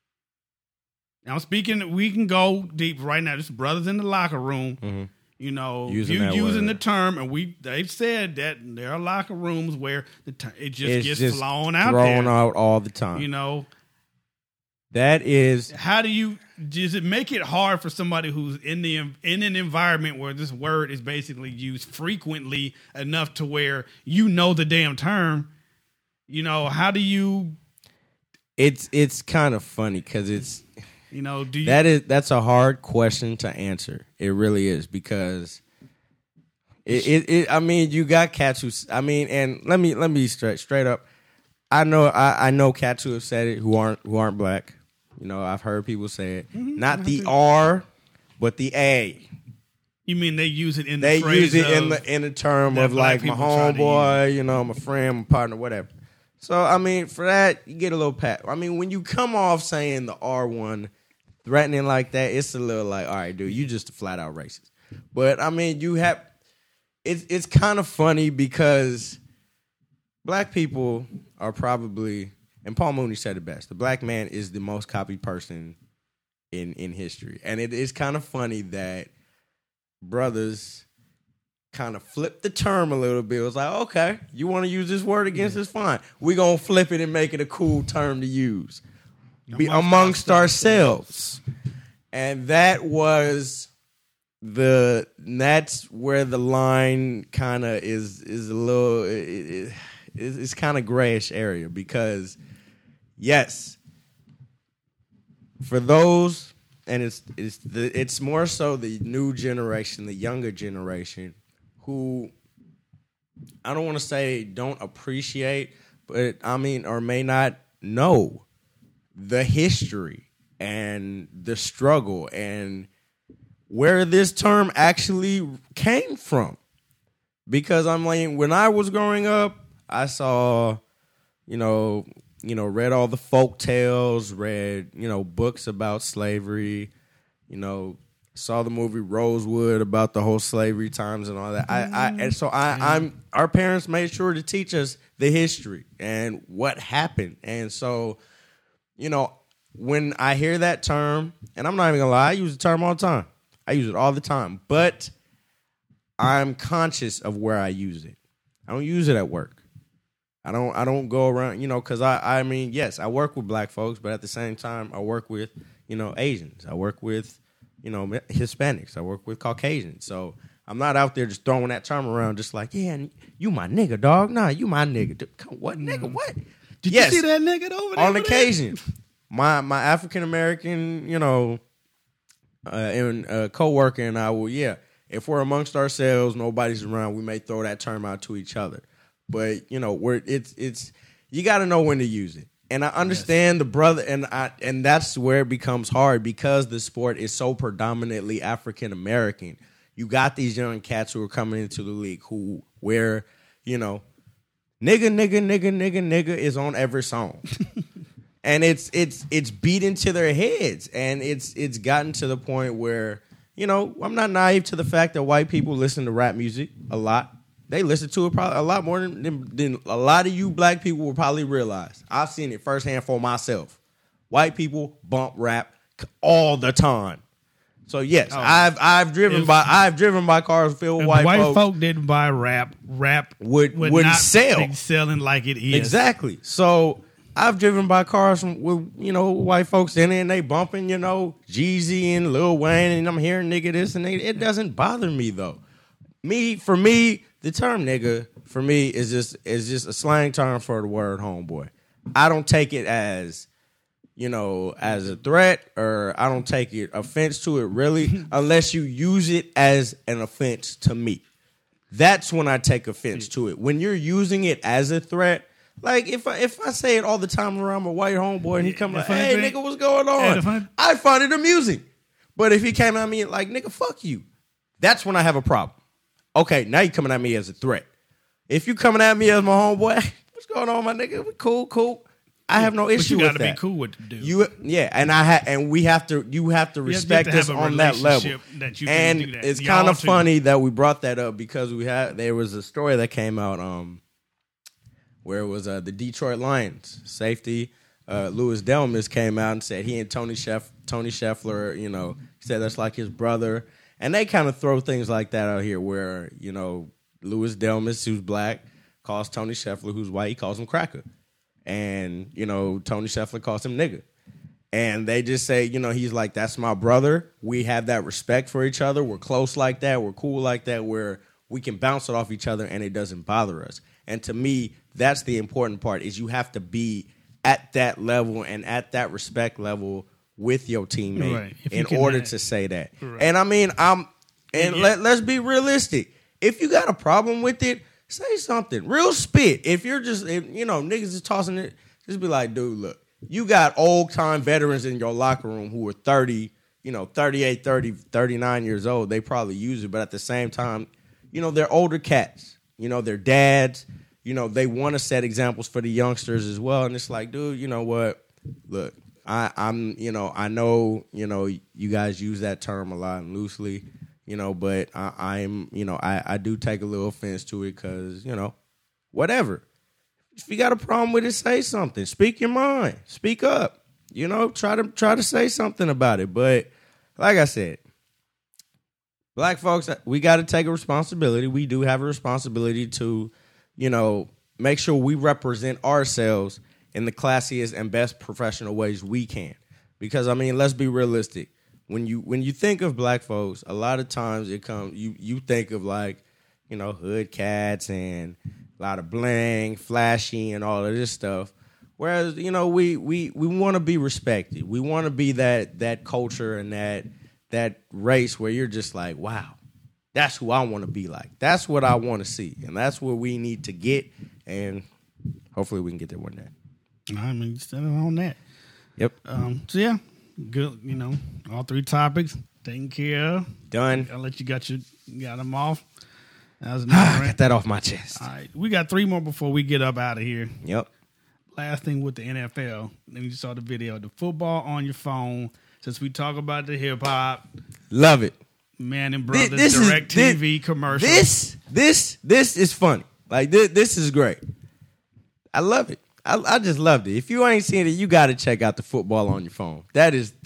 Now, I'm speaking. We can go deep right now. Just brothers in the locker room. Mm-hmm. You know, Using you that using word. the term, and we they've said that there are locker rooms where the ter- it just It's gets just flown out thrown there. out all the time. You know, that is how do you does it make it hard for somebody who's in the in an environment where this word is basically used frequently enough to where you know the damn term? You know, how do you it's it's kind of funny because it's you know do you that is that's a hard question to answer. It really is because it, it, it I mean you got cats who I mean and let me let me be straight straight up. I know I, I know cats who have said it who aren't who aren't black. You know, I've heard people say it. Mm-hmm. Not the R, but the A. you mean they use it in They the phrase use it in of- the in the term that of black like my people try to homeboy, you know, my friend, my partner, whatever. So I mean, for that, you get a little pat. I mean, when you come off saying the R one, threatening like that, it's a little like, all right, dude, you just a flat out racist. But I mean, you have it's it's kind of funny because black people are probably, and Paul Mooney said it best, the black man is the most copied person in in history. And it is kind of funny that brothers kind of flip the term a little bit. It was like, okay, you want to use this word against us? Fine. We're going to flip it and make it a cool term to use. Be Amongst amongst ourselves. And that was the, that's where the line kind of is, is a little, it, it, it's, it's kind of grayish area because, yes, for those, and it's it's the, it's more so the new generation, the younger generation, who I don't want to say don't appreciate, but I mean, or may not know the history and the struggle and where this term actually came from. Because I'm like, when I was growing up, I saw, you know, you know, read all the folk tales, read, you know, books about slavery, you know, saw the movie Rosewood about the whole slavery times and all that. I, I and so I, I'm our parents made sure to teach us the history and what happened. And so, you know, when I hear that term, and I'm not even gonna lie, I use the term all the time. I use it all the time. But I'm conscious of where I use it. I don't use it at work. I don't I don't go around, you know, because I, I mean, yes, I work with black folks, but at the same time, I work with, you know, Asians. I work with, you know, Hispanics. I work with Caucasians. So I'm not out there just throwing that term around just like, yeah, you my nigga, dog. Nah, you my nigga. Dude, come- What nigga? What? Did Yes, you see that nigga over there? on over there? occasion. My my African American, you know, uh, and uh, coworker and I will, yeah, if we're amongst ourselves, nobody's around, we may throw that term out to each other. But you know, we're it's it's you got to know when to use it. And I understand the brother, and I and that's where it becomes hard because the sport is so predominantly African American. You got these young cats who are coming into the league who where you know, nigga, nigga, nigga, nigga, nigga is on every song. And it's it's it's beat into their heads, and it's it's gotten to the point where you know, I'm not naive to the fact that white people listen to rap music a lot. They listen to it probably a lot more than, than, than a lot of you black people will probably realize. I've seen it firsthand for myself. White people bump rap all the time. So yes, oh, I've I've driven if, by I've driven by cars filled with white, white folks. folk didn't buy rap. Rap would would wouldn't not sell be selling like it is. Exactly. So I've driven by cars from, with you know white folks in it, and they bumping you know Jeezy and Lil Wayne, and I'm hearing nigga this and they, it doesn't bother me though. Me for me, the term nigga for me is just is just a slang term for the word homeboy. I don't take it as you know, as a threat, or I don't take it offense to it really, unless you use it as an offense to me. That's when I take offense to it. When you're using it as a threat, like if I if I say it all the time around my white homeboy and he come like, hey nigga, what's going on? I find it amusing. But if he came at me like, nigga, fuck you, that's when I have a problem. Okay, now you coming at me as a threat. If you coming at me as my homeboy, what's going on, my nigga? We cool, cool. I have no issue with that. You gotta be cool with the dude. You, yeah, and I ha- and we have to. You have to respect us on that level. That you and can do that. It's kind of funny that we brought that up because we had there was a story that came out um where it was uh, the Detroit Lions safety uh, Louis Delmas came out and said he and Tony Sheff Tony Scheffler, you know, said that's like his brother, and they kind of throw things like that out here where you know Louis Delmas, who's black, calls Tony Scheffler, who's white, he calls him cracker. And, you know, Tony Scheffler calls him nigga. And they just say, you know, he's like, that's my brother. We have that respect for each other. We're close like that. We're cool like that, where we can bounce it off each other and it doesn't bother us. And to me, that's the important part, is you have to be at that level and at that respect level with your teammate right. in order to say that. Right. And I mean, I'm, and yeah. let, let's be realistic. If you got a problem with it, say something. Real spit. If you're just, if, you know, niggas is tossing it, just be like, dude, look, you got old-time veterans in your locker room who are thirty, you know, thirty-eight, thirty, thirty-nine years old. They probably use it, but at the same time, you know, they're older cats. You know, they're dads. You know, they want to set examples for the youngsters as well. And it's like, dude, you know what? Look, I, I'm, you know, I know, you know, you guys use that term a lot and loosely. You know, but I, I'm, you know, I, I do take a little offense to it because, you know, whatever. If you got a problem with it, say something. Speak your mind. Speak up. You know, try to try to say something about it. But like I said, black folks, we got to take a responsibility. We do have a responsibility to, you know, make sure we represent ourselves in the classiest and best professional ways we can. Because, I mean, let's be realistic. When you when you think of black folks, a lot of times it comes you you think of like, you know, hood cats and a lot of bling, flashy, and all of this stuff. Whereas, you know, we we, we want to be respected. We want to be that that culture and that that race where you're just like, wow, that's who I want to be like. That's what I want to see, and that's where we need to get. And hopefully, we can get there one day. I mean, standing on that. Yep. Um. So yeah. Good, you know, all three topics taken care of. Done. I'll let you got your got them off. That was Get that off my chest. All right, we got three more before we get up out of here. Yep. Last thing with the N F L. Then you saw the video, the football on your phone. Since we talk about the hip hop, love it. Man and Brothers this, this Direct is, T V this, commercial. This this this is funny. Like this, this is great. I love it. I, I just loved it. If you ain't seen it, you got to check out the football on your phone. That is,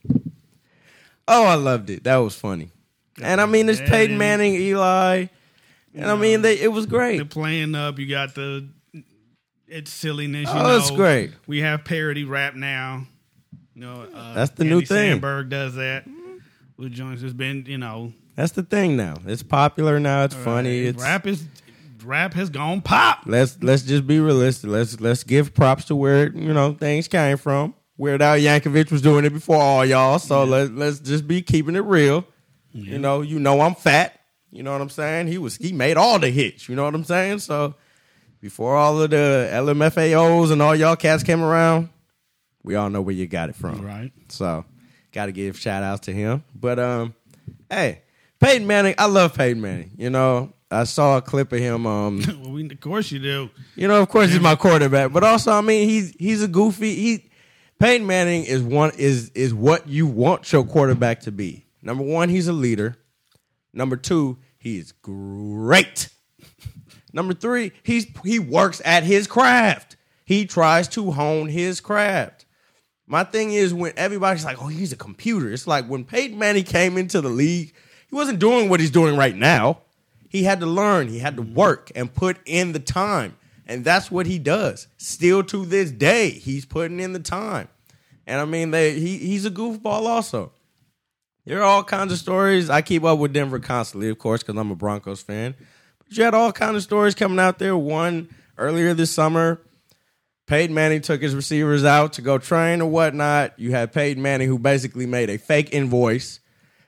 oh, I loved it. That was funny. And I mean, it's Peyton Manning, Eli, and I mean, they, it was great. They're playing up. You got the it's silliness. You oh, know. It's great. We have parody rap now. You know, uh, that's the Andy new thing. Samberg does that. With Jones has been, you know, that's the thing now. It's popular now. It's funny. It's rap is. Rap has gone pop. Let's let's just be realistic. Let's let's give props to where you know things came from. Weird Al Yankovic was doing it before all y'all, so yeah. let let's just be keeping it real. Yeah. You know, you know I'm fat. You know what I'm saying? He was he made all the hits. You know what I'm saying? So before all of the L M F A Os and all y'all cats came around, we all know where you got it from. Right. So got to give shout outs to him. But um, hey, Peyton Manning. I love Peyton Manning. You know. I saw a clip of him. Um, well, we, of course you do. You know, of course he's my quarterback, but also, I mean, he's he's a goofy. He Peyton Manning is one is is what you want your quarterback to be. Number one, he's a leader. Number two, he is great. Number three, he's he works at his craft. He tries to hone his craft. My thing is when everybody's like, oh, he's a computer. It's like when Peyton Manning came into the league, he wasn't doing what he's doing right now. He had to learn. He had to work and put in the time. And that's what he does. Still to this day, he's putting in the time. And, I mean, they, he he's a goofball also. There are all kinds of stories. I keep up with Denver constantly, of course, because I'm a Broncos fan. But you had all kinds of stories coming out there. One earlier this summer, Peyton Manning took his receivers out to go train or whatnot. You had Peyton Manning who basically made a fake invoice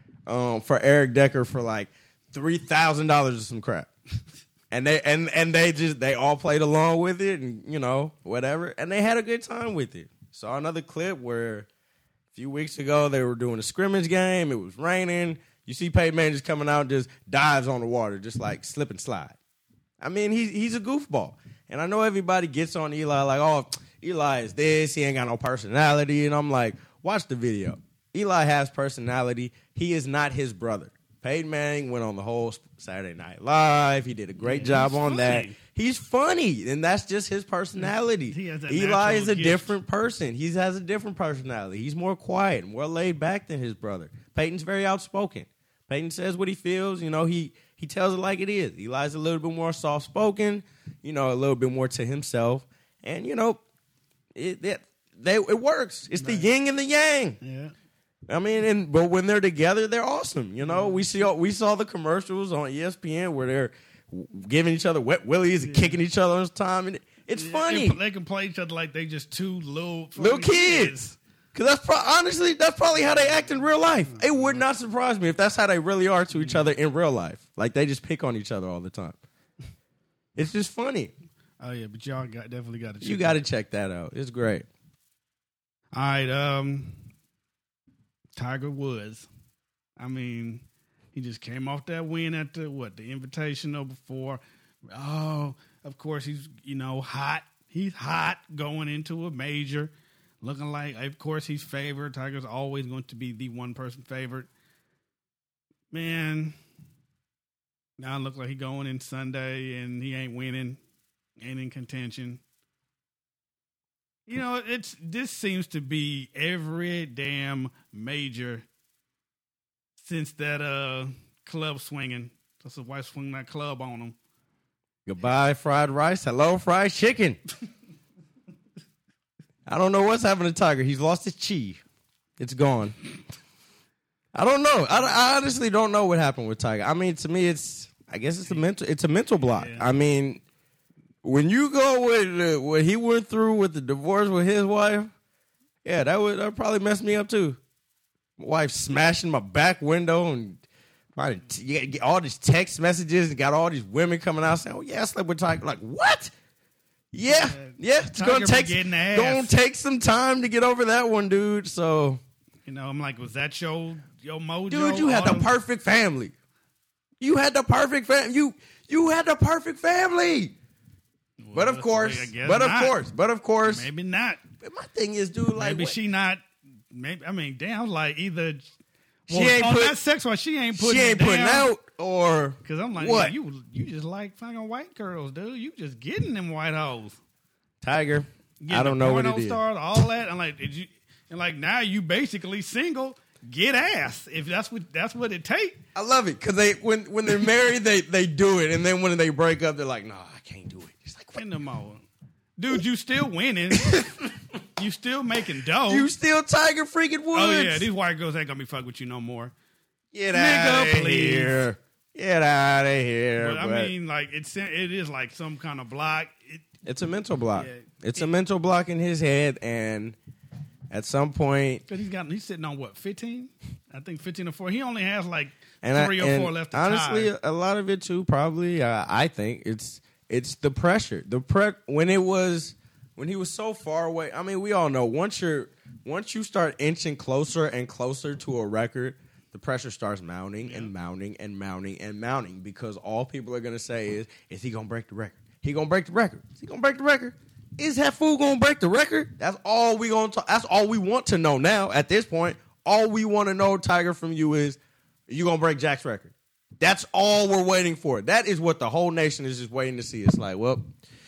um, for Eric Decker for like three thousand dollars or some crap. And they and, and they just they all played along with it and, you know, whatever. And they had a good time with it. Saw another clip where a few weeks ago they were doing a scrimmage game. It was raining. You see Peyton Manning just coming out and just dives on the water, just like slip and slide. I mean, he's he's a goofball. And I know everybody gets on Eli like, oh, Eli is this. He ain't got no personality. And I'm like, watch the video. Eli has personality. He is not his brother. Peyton Manning went on the whole Saturday Night Live. He did a great yeah, job on funny. that. He's funny, and that's just his personality. Eli is a gift. different person. He has a different personality. He's more quiet, more laid back than his brother. Peyton's very outspoken. Peyton says what he feels. You know, he he tells it like it is. Eli's a little bit more soft-spoken, you know, a little bit more to himself. And, you know, it it, they, it works. It's right. the yin and the yang. Yeah. I mean, and but when they're together, they're awesome. You know, we see we saw the commercials on E S P N where they're giving each other wet willies and yeah. kicking each other all the time, and it's yeah, funny. They, they can play each other like they just two little little kids. Because that's pro- honestly, that's probably how they act in real life. It would not surprise me if that's how they really are to each other in real life. Like they just pick on each other all the time. It's just funny. Oh yeah, but y'all got definitely got to. You got to check that out. It's great. All right, um. Tiger Woods. I mean, he just came off that win at the, what, the Invitational before. Oh, of course, he's, you know, hot. He's hot going into a major. Looking like, of course, he's favored. Tiger's always going to be the one person favorite. Man, now it looks like he going in Sunday and he ain't winning, ain't in contention. You know, it's this seems to be every damn major since that uh club swinging. That's his wife swinging that club on him. Goodbye, fried rice. Hello, fried chicken. I don't know what's happened to Tiger. He's lost his chi. It's gone. I don't know. I, I honestly don't know what happened with Tiger. I mean, to me, it's I guess it's a mental it's a mental block. Yeah. I mean. When you go with uh, what he went through with the divorce with his wife, yeah, that would that probably mess me up too. My wife smashing my back window and probably t- you get all these text messages and got all these women coming out saying, "Oh yeah, I slept with Tiger." Like what? Yeah, yeah, it's Tiger gonna take gonna take some time to get over that one, dude. So you know, I'm like, was that your your mojo? Dude, you had the perfect family. You had the perfect family. You you had the perfect family. Well, but of course, but of not. course, but of course, maybe not. But my thing is, dude, like maybe what? she not. Maybe I mean, damn, like either she well, ain't on put, that sex one, she ain't putting. She ain't down, putting out, or because I'm like, what? You you just like fucking white girls, dude. You just getting them white hoes. Tiger, I don't know what it is. Stars, all that. I'm like, did you? And like now you basically single. Get ass if that's what that's what it takes. I love it because they when when they're married they they do it, and then when they break up they're like, nah, I can't do it. It's like what? In the mode. Dude, you still winning. You still making dough. You still Tiger freaking Woods. Oh, yeah. These white girls ain't going to be fucking with you no more. Get out of here. Get out of here. But, but, I mean, like, it's, it is like some kind of block. It, it's a mental block. Yeah, it's it, a mental block in his head, and at some point. Because he's, got, he's sitting on, what, fifteen? I think fifteen or four. He only has, like, and three I, or four left to honestly, tie. a lot of it, too, probably, uh, I think, it's it's the pressure. The pre- When it was... When he was so far away, I mean, we all know once you're once you start inching closer and closer to a record, the pressure starts mounting and mounting and mounting and mounting because all people are gonna say is, is he gonna break the record? He gonna break the record? Is he gonna break the record? Is that fool gonna break the record? That's all we gonna talk. That's all we want to know now. At this point, all we want to know, Tiger, from you is, You gonna break Jack's record. That's all we're waiting for. That is what the whole nation is just waiting to see. It's like, well,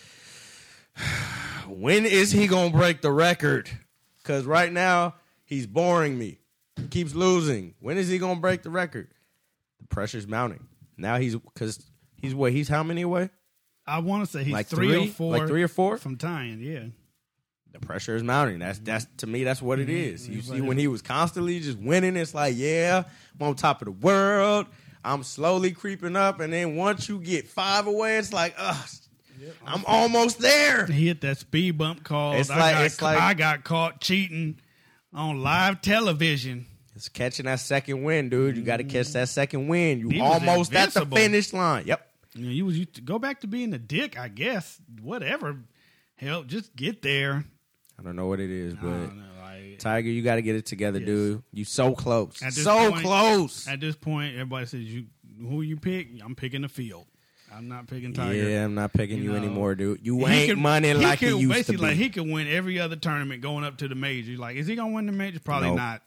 when is he gonna break the record? Because right now he's boring me. He keeps losing. When is he gonna break the record? The pressure's mounting. Now he's because he's what? He's how many away? I want to say he's Like three, three? or four, Like three or four? from tying. Yeah, The pressure is mounting. That's that's to me. That's what it is. You It's see, like- when he was constantly just winning, it's like, yeah, I'm on top of the world. I'm slowly creeping up, and then once you get five away, it's like, ugh, I'm almost there. he hit that speed bump call. It's I like- got, it's like- I got caught cheating on live television. It's catching that second win, dude. You got to catch that second win. You He was almost at the invincible. finish line. Yep. You know, you was used to go back to being a dick, I guess. Whatever, hell, just get there. I don't know what it is, I but don't know, like, Tiger, you got to get it together, Yes. dude. You so close, At this so point- close. At this point, everybody says, "You who you pick?" I'm picking the field. I'm not picking Tiger. Yeah, I'm not picking you, You know, anymore, dude. You He ain't could- money he like could, you used to basically, be. like he could win every other tournament going up to the major. Like, is he gonna win the major? Probably Nope. not.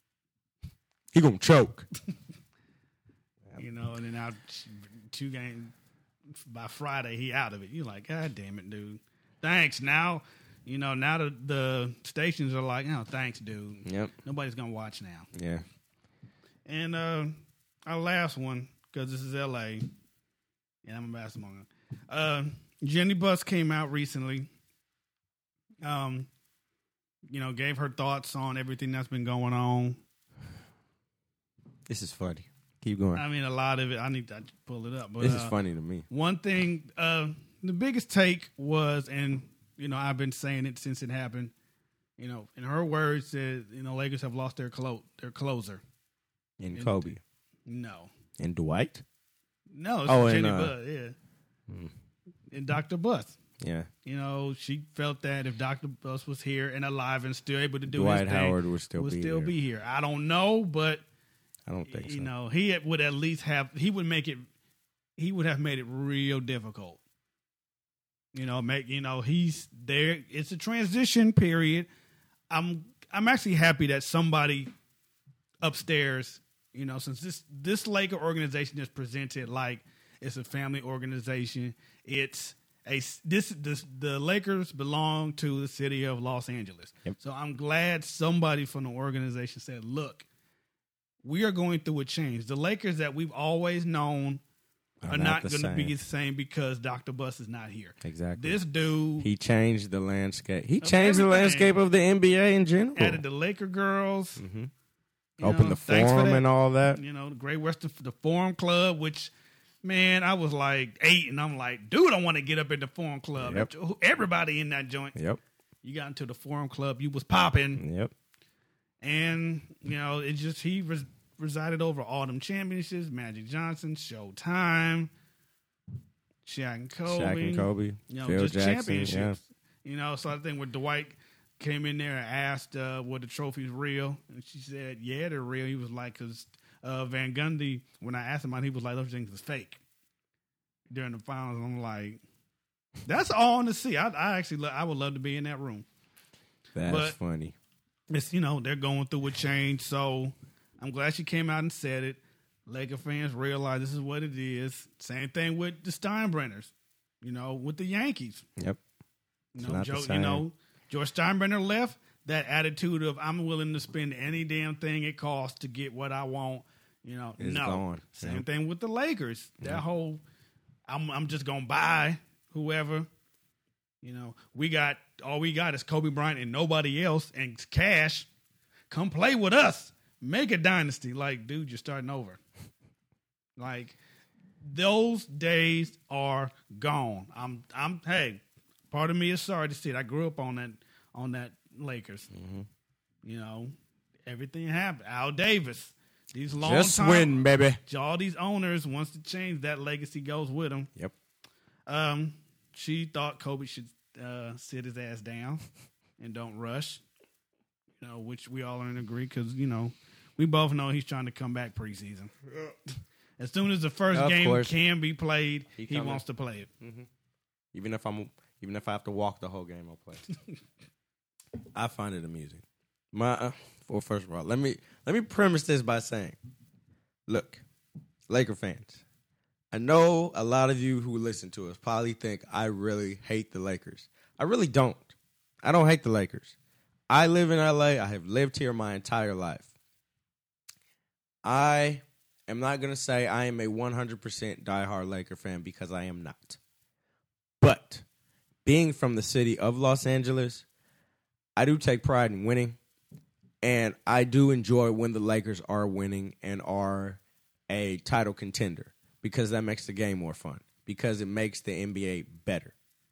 He gonna choke. You know, and then out two games by Friday, he out of it. You're like, God damn it, dude. Thanks. Now, you know, now the, the stations are like, oh, thanks, dude. Yep. Nobody's gonna watch now. Yeah. And uh, our last one, because this is L A, and I'm a basketball guy. Uh, Jenny Buss came out recently. Um, you know, gave her thoughts on everything that's been going on. This is funny. Keep going. I mean, a lot of it. I need to pull it up. But This is uh, funny to me. One thing, uh, the biggest take was, and you know, I've been saying it since it happened. You know, in her words, said, you know, Lakers have lost their clo- their closer. And Kobe. No, And Dwight. no, it's Oh, Jenny and, uh, Buss, yeah, and Doctor Buss. Yeah. You know, she felt that if Doctor Buss was here and alive and still able to do Dwight his thing, Howard would still would be still here. be here. I don't know, but I don't think you so. know, he would at least have. He would make it. He would have made it real difficult. You know, make you know he's there. It's a transition period. I'm I'm actually happy that somebody upstairs, you know, since this this Laker organization is presented like it's a family organization. It's a this this the Lakers belong to the city of Los Angeles. Yep. So I'm glad somebody from the organization said, "Look, we are going through a change. The Lakers that we've always known are, Are not, not the going to be same. the same because Doctor Buss is not here. Exactly. This dude He changed the landscape. He changed the everything. landscape of the N B A in general. added the Laker girls, hmm you Opened know, the thanks for forum that. and all that. You know, the Great Western, the Forum Club, which, man, I was like eight, and I'm like, dude, I want to get up at the Forum Club. Yep. Everybody in that joint. Yep. You got into the Forum Club, you was popping, Yep. and you know, it just he res- resided over all them championships. Magic Johnson, Showtime, Shaq and Kobe, Shaq and Kobe. you know, Phil just Jackson. championships. You know, so I think when Dwight came in there and asked, uh, were the trophies real? And she said, yeah, they're real. He was like, because uh, Van Gundy, when I asked him about it, he was like, those things was fake during the finals. I'm like, that's all to see. I, I actually, lo- I would love to be in that room. Yeah. That's But- funny. It's, you know, they're going through a change. So I'm glad she came out and said it. Laker fans realize this is what it is. Same thing with the Steinbrenners, you know, with the Yankees. Yep. You It's know, not the Joe, you same. know, George Steinbrenner left. That attitude of I'm willing to spend any damn thing it costs to get what I want. You know, It's no. gone. Same Yep. thing with the Lakers. That whole I'm I'm just gonna buy whoever. You know, we got all we got is Kobe Bryant and nobody else and cash. Come play with us. Make a dynasty. Like, dude, you're starting over. Like, those days are gone. I'm I'm hey, part of me is sorry to see it. I grew up on that on that Lakers. Mm-hmm. You know, everything happened. Al Davis. These long Just time, win, baby. all these owners wants to change, that legacy goes with them. Yep. Um, she thought Kobe should uh, sit his ass down and don't rush. You know, which we all are in agree because you know we both know he's trying to come back preseason. As soon as the first Of game course. can be played, He he, coming. wants to play it. Even if I'm, even if I have to walk the whole game, I'll play. I find it amusing. My, uh, well, first of all, let me let me premise this by saying, Look, Laker fans, I know a lot of you who listen to us probably think I really hate the Lakers. I really don't. I don't hate the Lakers. I live in L A. I have lived here my entire life. I am not going to say I am a one hundred percent diehard Laker fan because I am not. But being from the city of Los Angeles, I do take pride in winning. And I do enjoy when the Lakers are winning and are a title contender because that makes the game more fun, because it makes the N B A better.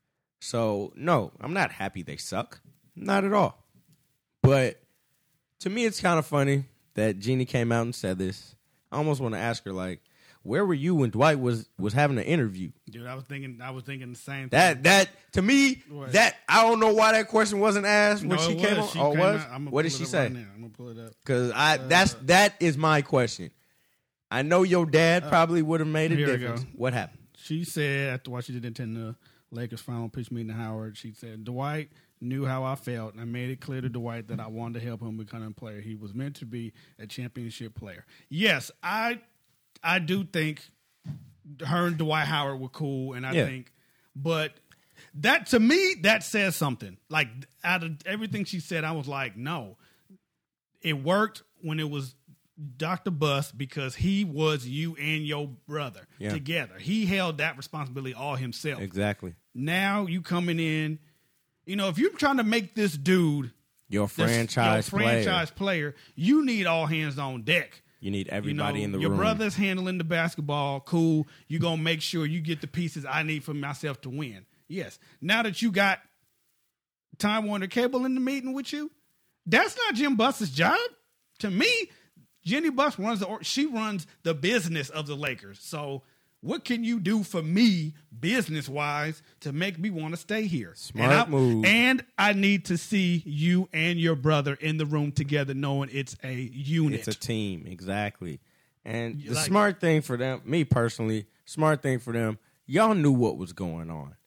So, no, I'm not happy they suck. Not at all. But to me, it's kind of funny that Jeannie came out and said this. I almost want to ask her, like, where were you when Dwight was was having an interview? Dude, I was thinking I was thinking the same thing. That that to me, What? that I don't know why that question wasn't asked when No, she it came was. on. She Oh, it came was? out. I'ma What did pull she it up say? right now. I'm gonna pull it up. Because I that's that is my question. I know your dad probably would have made a here we difference. go. What happened? She said after Washington attend the Lakers final pitch meeting to Howard, she said Dwight knew how I felt, and I made it clear to Dwight that I wanted to help him become a player. He was meant to be a championship player. Yes, I I do think her and Dwight Howard were cool, and I Yeah. think, but that to me that says something. Like out of everything she said, I was like, no, it worked when it was Doctor Buss because he was you and your brother Yeah. together. He held that responsibility all himself. Exactly. Now you coming in, you know, if you're trying to make this dude Your this- franchise, your franchise player. player, you need all hands on deck. You need You everybody know, in the your room. brother's handling the basketball, cool. You're going to make sure you get the pieces I need for myself to win. Yes. Now that you got Time Warner Cable in the meeting with you, that's not Jim Buss's job. To me, Jenny Buss runs the, or she runs the business of the Lakers. So what can you do for me business wise to make me want to stay here? Smart and I, move. And I need to see you and your brother in the room together, knowing it's a unit. It's a team, exactly. And the Like- smart thing for them, me personally, smart thing for them, y'all knew what was going on.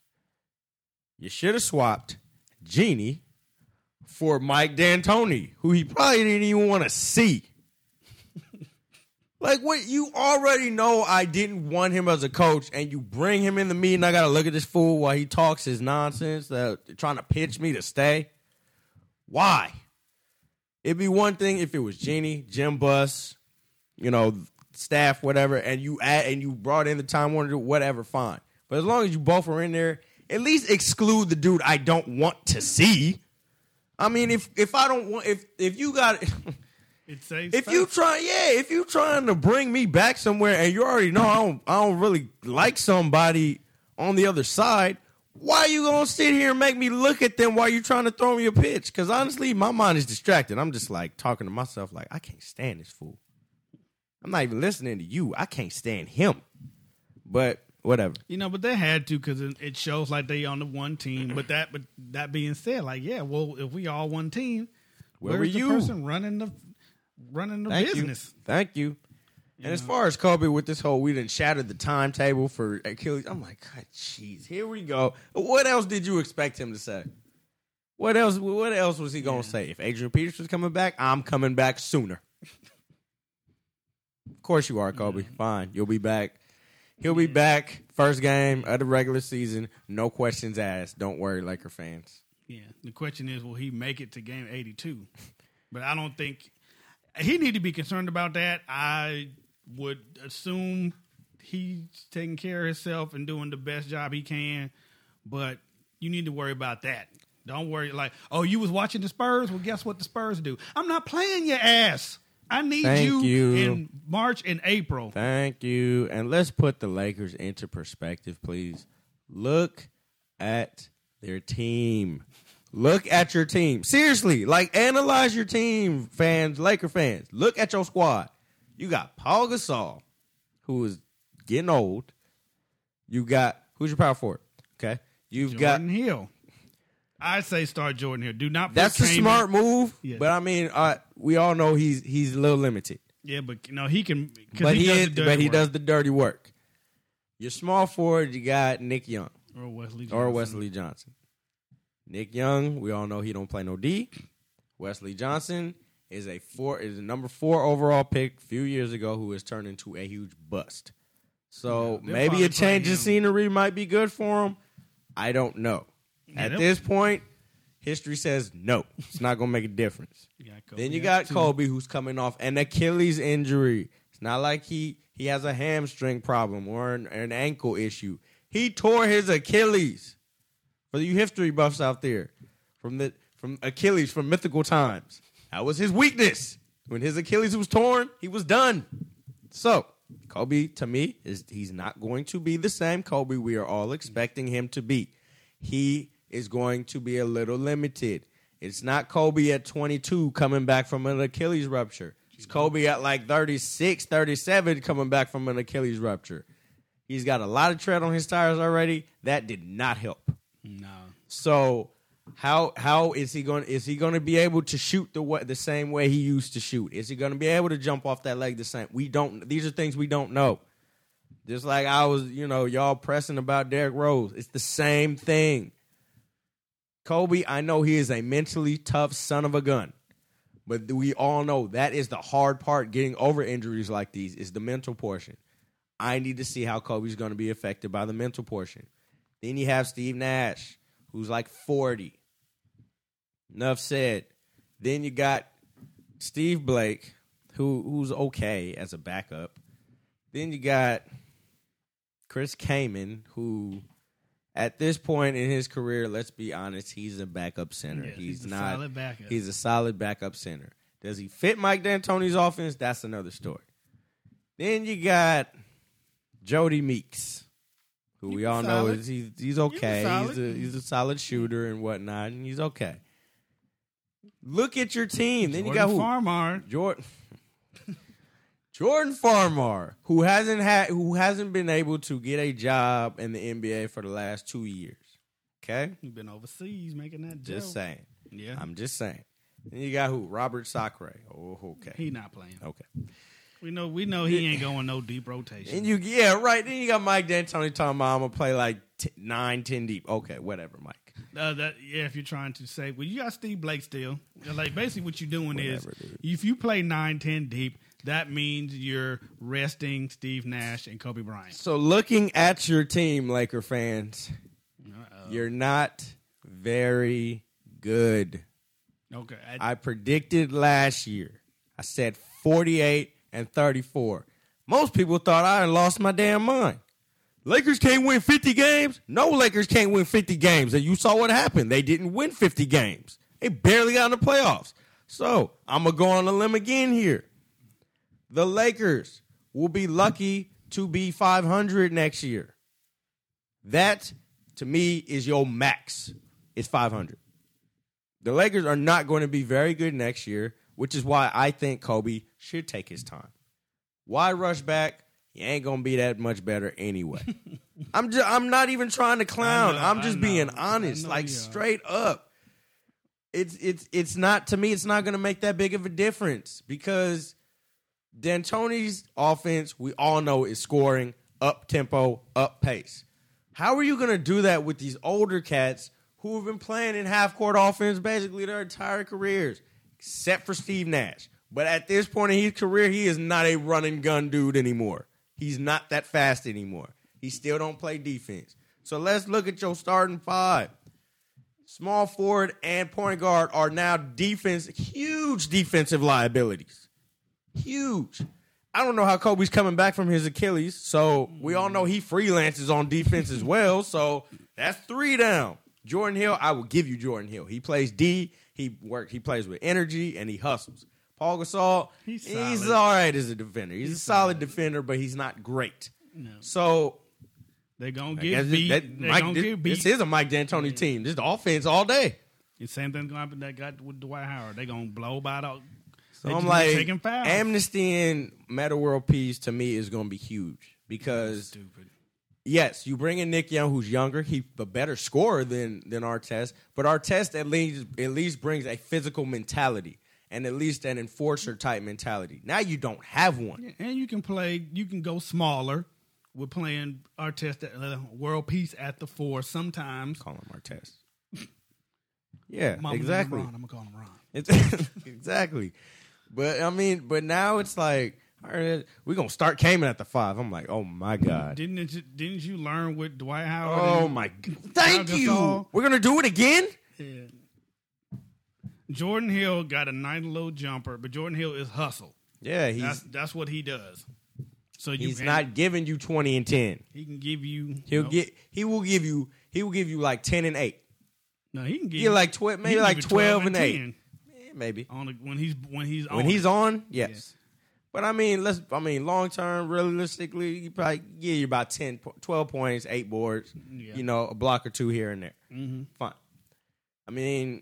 You should have swapped Jeannie for Mike D'Antoni, who he probably didn't even want to see. Like, what, you already know I didn't want him as a coach, and you bring him in the meeting, I got to look at this fool while he talks his nonsense, uh, trying to pitch me to stay. Why? It'd be one thing if it was Jeannie, Jim Buss, you know, staff, whatever, and you add, and you brought in the Time Warner, whatever, fine. But as long as you both are in there, at least exclude the dude I don't want to see. I mean, if if I don't want, if if you got, It saves if you face. try, yeah, if you trying to bring me back somewhere, and you already know I don't, I don't really like somebody on the other side, why are you gonna sit here and make me look at them while you trying to throw me a pitch? Because honestly, my mind is distracted. I'm just like talking to myself, like I can't stand this fool. I'm not even listening to you. I can't stand him. But whatever. You know, but they had to because it it shows like they on the one team. But that, but that being said, like, yeah, well, if we all one team, Where where's were the you? person running the running the Thank business? you. Thank you. And as far as Kobe with this whole, we done shattered the timetable for Achilles. I'm like, God, jeez, here we go. What else did you expect him to say? What else? What else was he gonna say? If Adrian Peterson was coming back, I'm coming back sooner. Of course you are, Kobe. Fine, you'll be back. He'll be back first game of the regular season. No questions asked. Don't worry, Laker fans. Yeah. The question is, will he make it to game eighty-two? But I don't think he need to be concerned about that. I would assume he's taking care of himself and doing the best job he can. But you need to worry about that. Don't worry, like, oh, you was watching the Spurs? Well, guess what the Spurs do? I'm not playing your ass. I need Thank you, you. in March and April. Thank you. And let's put the Lakers into perspective, please. Look at their team. Look at your team. Seriously, like, analyze your team, fans, Laker fans. Look at your squad. You got Paul Gasol, who is getting old. You got, who's your power forward? Okay. You've Jordan got, Hill. I say start Jordan Hill. Do not put that's a Kaman- smart move, Yeah. but I mean, uh, we all know he's he's a little limited. Yeah, but you know he can. 'cause But he, does is, the dirty but he work. does the dirty work. Your small forward, you got Nick Young. Or Wesley Johnson. Or Wesley Johnson. Nick Young, we all know he don't play no D. Wesley Johnson, is a four is a number four overall pick a few years ago who has turned into a huge bust. So Yeah, maybe probably a change play of him. scenery might be good for him. I don't know. Yeah, At they'll- this point, history says no. It's not going to make a difference. You got Kobe Then you at got two. Kobe, who's coming off an Achilles injury. It's not like he, he has a hamstring problem or an, an ankle issue. He tore his Achilles. For you history buffs out there, from the from Achilles from mythical times, that was his weakness. When his Achilles was torn, he was done. So Kobe, to me, is he's not going to be the same Kobe we are all expecting him to be. He is going to be a little limited. It's not Kobe at twenty-two coming back from an Achilles rupture. It's Kobe at like thirty-six, thirty-seven coming back from an Achilles rupture. He's got a lot of tread on his tires already. That did not help. No. So how how is he going? Is he going to be able to shoot the way, the same way he used to shoot? Is he going to be able to jump off that leg the same? We don't. These are things we don't know. Just like I was, you know, y'all pressing about Derrick Rose. It's the same thing. Kobe, I know he is a mentally tough son of a gun, but we all know that is the hard part. Getting over injuries like these is the mental portion. I need to see how Kobe's going to be affected by the mental portion. Then you have Steve Nash, who's like forty. Enough said. Then you got Steve Blake, who who's okay as a backup. Then you got Chris Kaman, who at this point in his career, let's be honest, he's a backup center. Yes, he's, he's a not. solid backup. He's a solid backup center. Does he fit Mike D'Antoni's offense? That's another story. Then you got Jody Meeks, who He we was all know solid. is he's, he's okay. solid. He's a he's a solid shooter and whatnot, and he's okay. Look at your team. Then you got Jordan who? Farmar. Jordan Jordan Farmar, who hasn't had who hasn't been able to get a job in the N B A for the last two years. Okay? He's been overseas making that Just joke. saying. Yeah. I'm just saying. Then you got who? Robert Sacre. Oh, okay. He not playing. Okay. We know we know he ain't going no deep rotation. And you, yeah, right. Then you got Mike D'Antoni talking about I'm gonna play like t- nine, ten deep. Okay, whatever, Mike. Uh, that, yeah, if you're trying to say, well, you got Steve Blake still. Like basically, what you're doing Whatever, is, dude. if you play nine, ten deep, that means you're resting Steve Nash and Kobe Bryant. So looking at your team, Laker fans, Uh-oh. you're not very good. Okay, I, I predicted last year. I said forty-eight and thirty-four. Most people thought I had lost my damn mind. Lakers can't win fifty games? No, Lakers can't win fifty games. And you saw what happened. They didn't win fifty games. They barely got in the playoffs. So I'm going to go on a limb again here. The Lakers will be lucky to be five hundred next year. That, to me, is your max. It's five hundred. The Lakers are not going to be very good next year, which is why I think Kobe should take his time. Why rush back? He ain't going to be that much better anyway. I'm just, I'm not even trying to clown. I know, I'm just I being know. honest, I know like you are. straight up. It's it's it's not, to me, it's not going to make that big of a difference because D'Antoni's offense, we all know, is scoring up tempo, up pace. How are you going to do that with these older cats who have been playing in half-court offense basically their entire careers, except for Steve Nash? But at this point in his career, he is not a run-and-gun dude anymore. He's not that fast anymore. He still don't play defense. So let's look at your starting five. Small forward and point guard are now defense, huge defensive liabilities. Huge. I don't know how Kobe's coming back from his Achilles, so we all know he freelances on defense as well, so that's three down. Jordan Hill, I will give you Jordan Hill. He plays D, he work, he plays with energy, and he hustles. Paul Gasol, He's he's, solid. all right as a defender. He's, a solid, defender, but he's not great. No. So They're going to I get guess beat. that- They're Mike, going to this, get beat. this is a Mike D'Antoni team. This is the offense all day. The same thing's going to happen that got with Dwight Howard. They're going to blow by the. So they I'm just like, taking fouls. Amnesty and Meta World Peace to me is going to be huge because Stupid. yes, you bring in Nick Young, who's younger. He's a better scorer than than Artest, but Artest at least at least brings a physical mentality and at least an enforcer type mentality. Now you don't have one. And you can play. You can go smaller with playing Artest at uh, World Peace at the four sometimes. Call him Artest. Yeah, Mama exactly. Ron, I'm gonna call him Ron. It's, exactly. But I mean, but now it's like, all right, we're gonna start Kamen at the five. I'm like, oh my God. Didn't it, didn't you learn with Dwight Howard? Oh and my God. Thank Pau you. Gasol? We're gonna do it again? Yeah. Jordan Hill got a nice little jumper, but Jordan Hill is hustle. Yeah, he's That's that's what he does. So you he's and not giving you twenty and ten. He can give you. He'll nope. get he will give you he will give you like ten and eight. No, he can give Yeah, like twelve, he maybe can like give you twelve and eight. ten Eh, maybe on the, when he's when he's on when he's it. on, yes. But I mean, let's. I mean, long term, realistically, you probably give you about ten, twelve points, eight boards. Yeah. You know, a block or two here and there. Mm-hmm. Fine. I mean,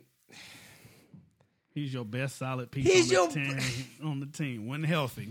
He's your best solid piece He's on, the your- team, on the team when healthy.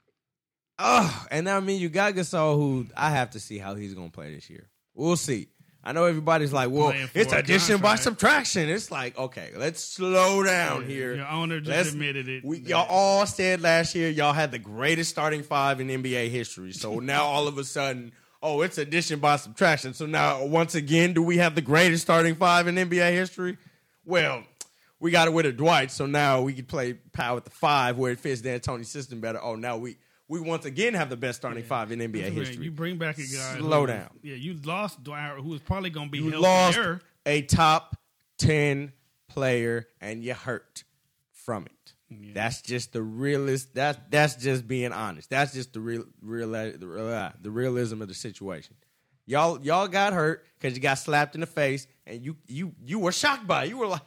oh, and I mean, you got Gasol, who I have to see how he's going to play this year. We'll see. I know everybody's like, well, Playing for it's a addition by contract. subtraction. It's like, okay, let's slow down Yeah, here. Your owner just Let's- admitted it. We, that- y'all all said last year y'all had the greatest starting five in N B A history. So now all of a sudden, oh, it's addition by subtraction. So now once again, do we have the greatest starting five in N B A history? Well, we got it with a Dwight, so now we can play Powell with the five where it fits the D'Antoni system better. Oh, now we we once again have the best starting five in N B A That's right. history. You bring back a guy. Slow who- down. Yeah, you lost Dwight Howard, who was probably going to be You healthier. lost a top ten player and you hurt from it. Yeah. That's just the realist. That's that's just being honest. That's just the real, real, the, real, uh, the realism of the situation. Y'all, y'all got hurt because you got slapped in the face, and you, you, you were shocked by it. You were like,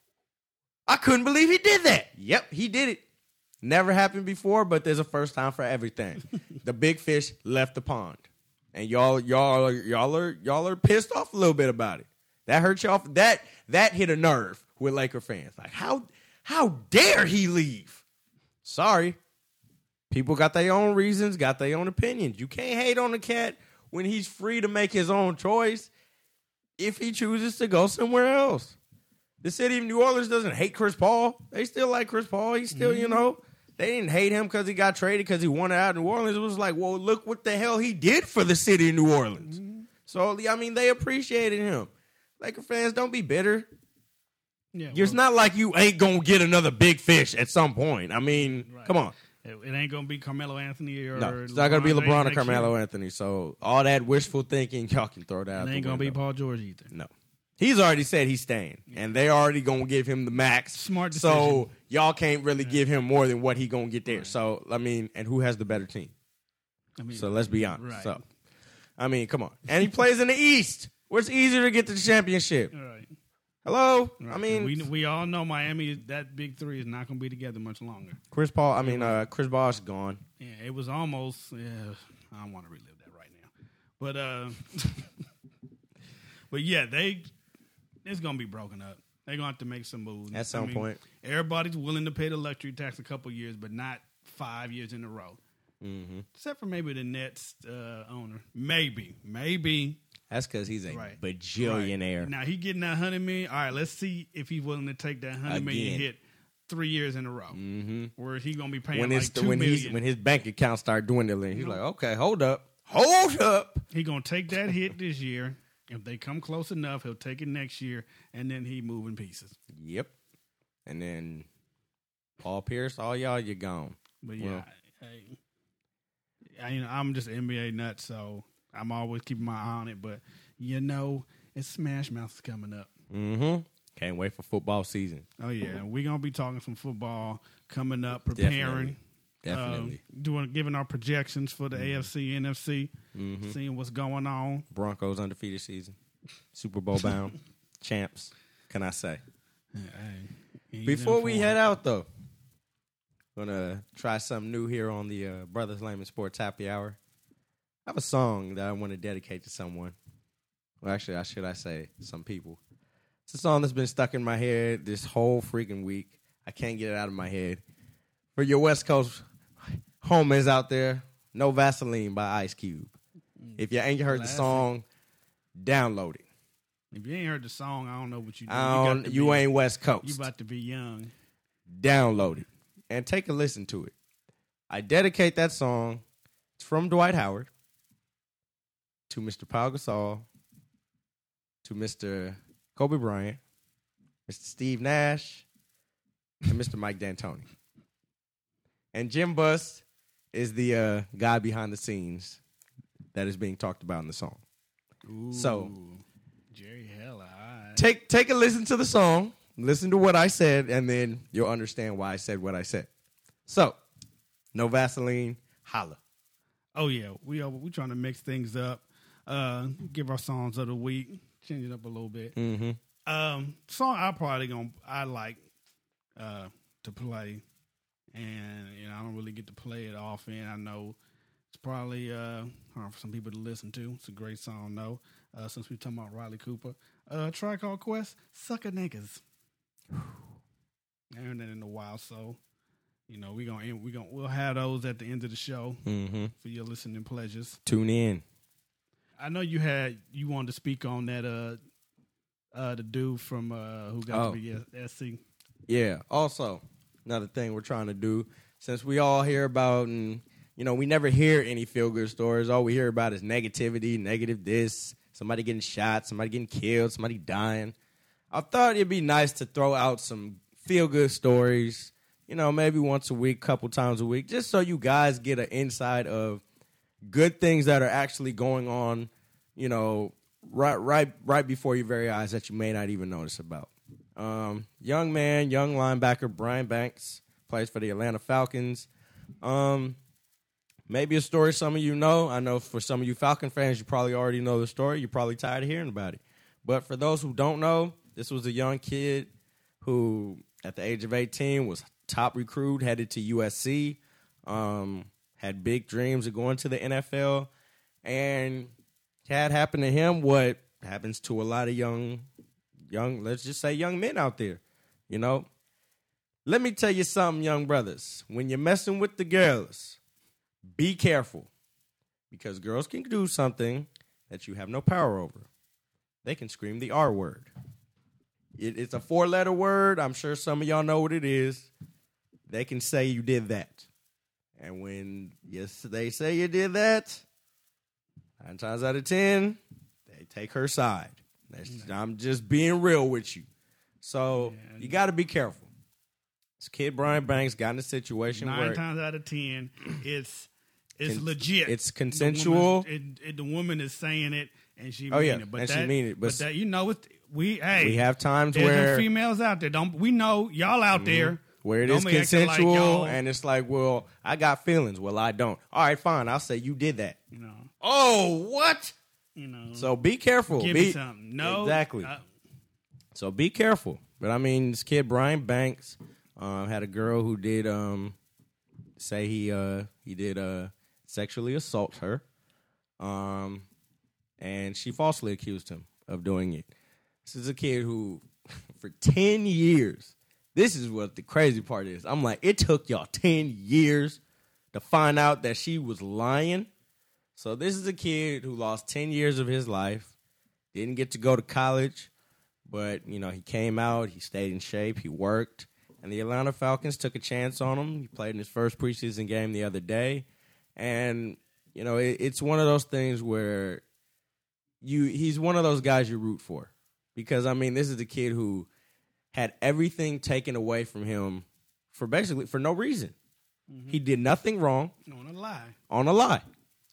I couldn't believe he did that. Yep, he did it. Never happened before, but there's a first time for everything. The big fish left the pond, and y'all, y'all, are, y'all are, y'all are pissed off a little bit about it. That hurt y'all. That that hit a nerve with Laker fans. Like how how dare he leave? Sorry, people got their own reasons, got their own opinions. You can't hate on the cat when he's free to make his own choice. If he chooses to go somewhere else, the city of New Orleans doesn't hate Chris Paul. They still like Chris Paul. He's still, mm-hmm. you know, they didn't hate him because he got traded because he wanted out of New Orleans. It was like, well, look what the hell he did for the city of New Orleans. Mm-hmm. So I mean, they appreciated him. Laker fans, don't be bitter. Yeah, it's well, not like you ain't gonna get another big fish at some point. I mean, right. come on. It, it ain't gonna be Carmelo Anthony or no, it's not gonna be LeBron or next Carmelo year. Anthony. So all that wishful thinking, y'all can throw that out. It ain't the gonna be window. Paul George either. No, he's already said he's staying, and they already gonna give him the max. Smart decision. So y'all can't really Yeah. give him more than what he gonna get there. Right. So I mean, and who has the better team? I mean, So let's be honest. right. So I mean, come on, and he plays in the East, where it's easier to get to the championship. All right. Hello, Right. I mean, we we all know Miami. That big three is not going to be together much longer. Chris Paul. I mean, uh, Chris Bosh is gone. Yeah, it was almost. Yeah, I don't want to relive that right now, but uh, but yeah, they it's going to be broken up. They're going to have to make some moves At some I mean, point. Everybody's willing to pay the luxury tax a couple years, but not five years in a row. Mm-hmm. Except for maybe the Nets uh, owner. Maybe, maybe. That's because he's a Right. bajillionaire. Right. Now he getting that hundred million. All right, let's see if he's willing to take that hundred million Again. hit three years in a row. Mm-hmm. Where he gonna be paying When like it's two when million. he's when his bank account start dwindling, he's like, okay, hold up, hold up. He gonna take that hit this year. If they come close enough, he'll take it next year, and then he moving pieces. Yep. And then Paul Pierce, all y'all, you're gone. But yeah, Well. I, I, you know, I'm just an N B A nut, so I'm always keeping my eye on it. But you know, it's Smash Mouth is coming up. Mm-hmm. Can't wait for football season. Oh yeah, we're gonna be talking some football coming up, preparing, Definitely. Definitely. uh, doing, giving our projections for the Mm-hmm. A F C, N F C, Mhm. seeing what's going on. Broncos undefeated season, Super Bowl bound, champs. Can I say? Hey, Before we head out, though, gonna try something new here on the uh, Brothers Layman Sports Happy Hour. I have a song that I want to dedicate to someone. Well, actually, I should I say some people. It's a song that's been stuck in my head this whole freaking week. I can't get it out of my head. For your West Coast homies out there, No Vaseline by Ice Cube. If you ain't heard Classic. the song, download it. If you ain't heard the song, I don't know what you do. I you don't, got to you be, ain't West Coast. You about to be young. Download it and take a listen to it. I dedicate that song. It's from Dwight Howard to Mister Pau Gasol, to Mister Kobe Bryant, Mister Steve Nash, and Mister Mike D'Antoni. And Jim Buss is the uh, guy behind the scenes that is being talked about in the song. Ooh, So Jerry Heller, all right. take take a listen to the song, listen to what I said, and then you'll understand why I said what I said. So, no Vaseline, holla. Oh yeah, we are we trying to mix things up. Uh, give our songs of the week, change it up a little bit. Mm-hmm. Um, song I probably gonna I like uh to play, and you know I don't really get to play it often. I know it's probably uh hard for some people to listen to. It's a great song though. Uh, since we talking about Riley Cooper, uh, Tribe Called Quest, Sucker Niggas. I heard that in a while, so you know we gonna we gonna we'll have those at the end of the show Mm-hmm. for your listening pleasures. Tune in. I know you had you wanted to speak on that uh uh the dude from uh who got Oh. to be S C. Yeah. Also, another thing we're trying to do, since we all hear about, and you know, we never hear any feel good stories. All we hear about is negativity, negative this, somebody getting shot, somebody getting killed, somebody dying. I thought it'd be nice to throw out some feel good stories, you know, maybe once a week, couple times a week, just so you guys get an insight of good things that are actually going on, you know, right right right before your very eyes that you may not even notice about. Um, young man, young linebacker Brian Banks plays for the Atlanta Falcons. Um, maybe a story some of you know. I know for some of you Falcon fans, you probably already know the story. You're probably tired of hearing about it. But for those who don't know, this was a young kid who, at the age of eighteen, was top recruit, headed to U S C, um, had big dreams of going to the N F L, and had happened to him what happens to a lot of young, young, let's just say young men out there, you know. Let me tell you something, young brothers. When you're messing with the girls, be careful, because girls can do something that you have no power over. They can scream the R word. It, it's a four-letter word. I'm sure some of y'all know what it is. They can say you did that. And when yes, they say you did that, nine times out of ten, they take her side. That's, I'm just being real with you. So Yeah. you got to be careful. This kid Brian Banks got in a situation Nine where times out of ten, it's it's Con- legit. it's The consensual. woman- it, it, the woman is saying it, and she Oh, mean yeah, it. But and she that, mean it, but But, that you know, it, we hey, we have times there's where them females out there. Don't we know y'all out there where it don't is be acting like consensual y'all, and it's like, well, I got feelings. Well, I don't. All right, fine. I'll say you did that. you know, Oh, what? you know. So be careful. give be, me something. No, exactly. uh, So be careful. But I mean, this kid Brian Banks uh, had a girl who did um, say he uh, he did uh, sexually assault her, um, and she falsely accused him of doing it. This is a kid who, for ten years, this is what the crazy part is. I'm like, it took y'all ten years to find out that she was lying. So this is a kid who lost ten years of his life, didn't get to go to college, but, you know, he came out, he stayed in shape, he worked, and the Atlanta Falcons took a chance on him. He played in his first preseason game the other day, and, you know, it, it's one of those things where you he's one of those guys you root for, because, I mean, this is a kid who had everything taken away from him for basically for no reason. Mm-hmm. He did nothing wrong. on a lie. On a lie.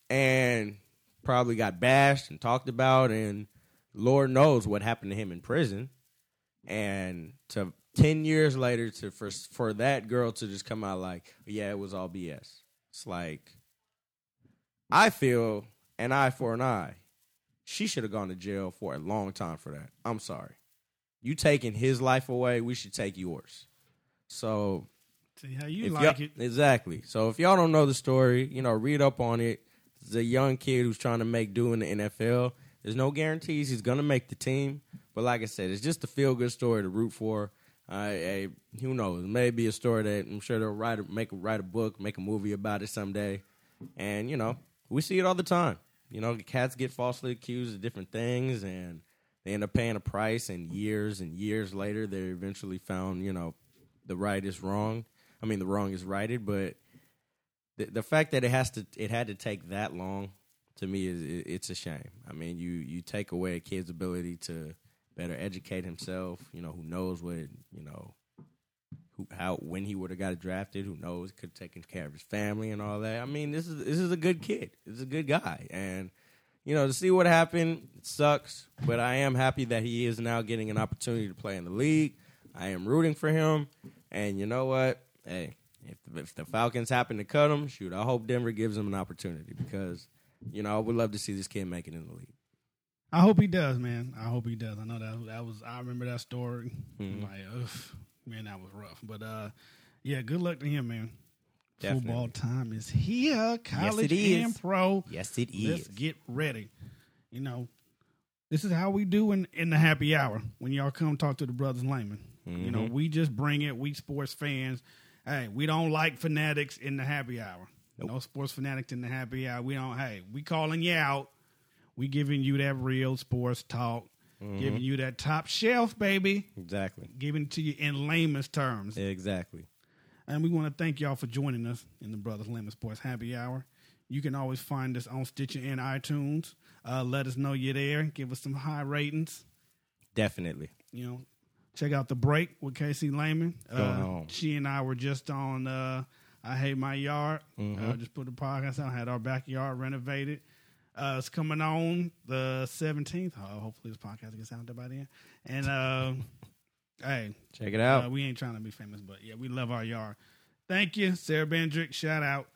And probably got bashed and talked about, and Lord knows what happened to him in prison. And to ten years later, to for, for that girl to just come out like, yeah, it was all B S. It's like, I feel an eye for an eye. She should have gone to jail for a long time for that. I'm sorry. You taking his life away, we should take yours. So See how you if like y'all- it. Exactly. So if y'all don't know the story, you know, read up on it. It's a young kid who's trying to make do in the N F L. There's no guarantees he's going to make the team. But like I said, it's just a feel-good story to root for. Uh, a, who knows? Maybe a story that I'm sure they'll write, a, make, write a book, make a movie about it someday. And, you know, we see it all the time. You know, cats get falsely accused of different things, and they end up paying a price, and years and years later, they're eventually found, you know, the right is wrong. I mean, the wrong is righted, but the the fact that it has to, it had to take that long, to me, is it, it's a shame. I mean, you you take away a kid's ability to better educate himself. You know, who knows what you know, who how when he would have got drafted. Who knows? Could have taken care of his family and all that. I mean, this is this is a good kid. This is a good guy, and you know, to see what happened, it sucks. But I am happy that he is now getting an opportunity to play in the league. I am rooting for him, and you know what? Hey, if the, if the Falcons happen to cut him, shoot, I hope Denver gives him an opportunity because, you know, I would love to see this kid make it in the league. I hope he does, man. I hope he does. I know that that was. I remember that story. Mm-hmm. Like, ugh, man, that was rough. But uh, yeah, good luck to him, man. Definitely. Football time is here. College yes, it and is. pro. Yes, it is. Let's get ready. You know, this is how we do in, in the happy hour when y'all come talk to the Brothers Layman. Mm-hmm. You know, we just bring it. We sports fans. Hey, we don't like fanatics in the happy hour. Nope. No sports fanatics in the happy hour. We don't. Hey, we calling you out. We giving you that real sports talk. Mm-hmm. Giving you that top shelf, baby. Exactly. Giving it to you in layman's terms. Exactly. And we want to thank y'all for joining us in the Brothers Layman Sports Happy Hour. You can always find us on Stitcher and iTunes. Uh, let us know you're there. Give us some high ratings. Definitely. You know, check out The Break with Casey Layman. Uh, she and I were just on uh, I Hate My Yard. Mm-hmm. Uh, just put the podcast out. Had our backyard renovated. Uh, it's coming on the seventeenth. Oh, hopefully this podcast gets out there by then. And, uh, hey. Check it out. Uh, we ain't trying to be famous, but, yeah, we love our yard. Thank you, Sarah Bendrick. Shout out.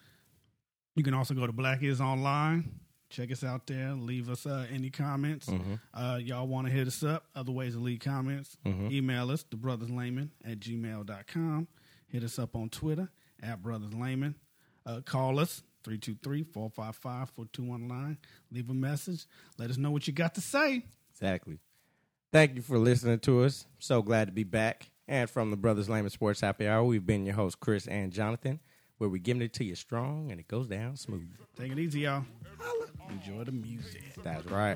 You can also go to Black Is Online. Check us out there. Leave us uh, any comments. Mm-hmm. Uh, y'all want to hit us up. Other ways to leave comments. Mm-hmm. Email us, thebrotherslayman at gmail dot com. Hit us up on Twitter, at brotherslayman. Uh, call us, three two three, four five five, four two one nine. Leave a message. Let us know what you got to say. Exactly. Thank you for listening to us. So glad to be back. And from the Brothers Layman Sports Happy Hour, we've been your hosts, Chris and Jonathan, where we giving it to you strong and it goes down smooth. Take it easy, y'all. Enjoy the music. That's right.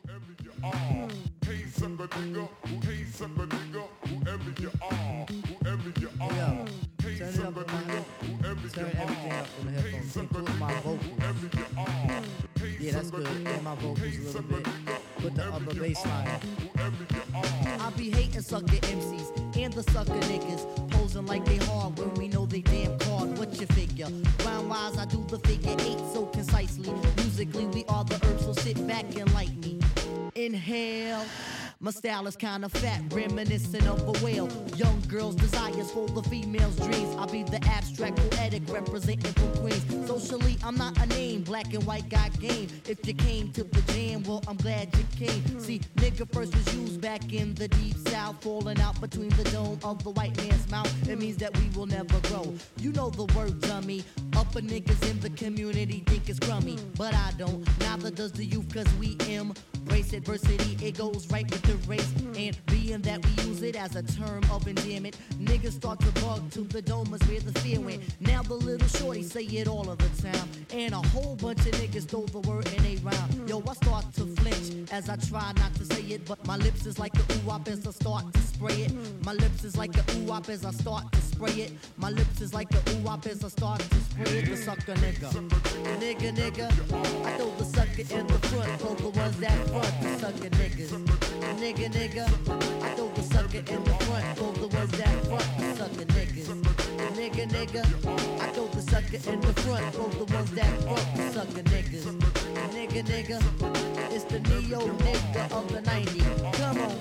Hey, sucker nigga, hey, sucker nigga, whoever you are, whoever you are. Yo, Hey, turn it sucker up on nigga, my whoever turn you everything are. up on the Hey, headphones, sucker including my nigga, vocals. whoever you are. Hey, Yeah, that's sucker good. nigga, And my vocals hey, a little sucker bit. nigga, Put the whoever upper you bass line. are, whoever you are. I be hating sucker M Cs and the sucker niggas, posing like they hard when we know they damn card. What you figure? Round wise, I do the figure eight so concisely. Musically, we are the herbs, so sit back and like me. Inhale. My style is kinda fat, reminiscent of a whale. Young girls' desires for the female's dreams. I'll be the abstract poetic representing from Queens. Socially, I'm not a name, black and white got game. If you came to the jam, well, I'm glad you came. See, nigga first was used back in the deep south, falling out between the dome of the white man's mouth. It means that we will never grow. You know the word, dummy. Upper niggas in the community think it's crummy, but I don't. Neither does the youth, cause we embrace adversity. It goes right with the race, and being that we use it as a term of endearment, niggas start to bug to the dome is where the fear went. Now the little shorty say it all of the time, and a whole bunch of niggas throw the word in a rhyme. Yo, I start to flinch as I try not to say it, but my lips is like a ooh-wop as I start to spray it. My lips is like a ooh-wop as I start to spray it. My lips is like a ooh-wop as I start to spray it. The sucker nigga, nigga, nigga, I throw the sucker in the front for the ones that front. The sucker niggas. Nigga, nigga, I throw the sucker in the front for the ones that front. The sucker niggas. Nigga, nigga, I throw the sucker in the front for the ones that front. The sucker niggas. Nigga, nigga, it's the neo nigga of the nineties. Come on.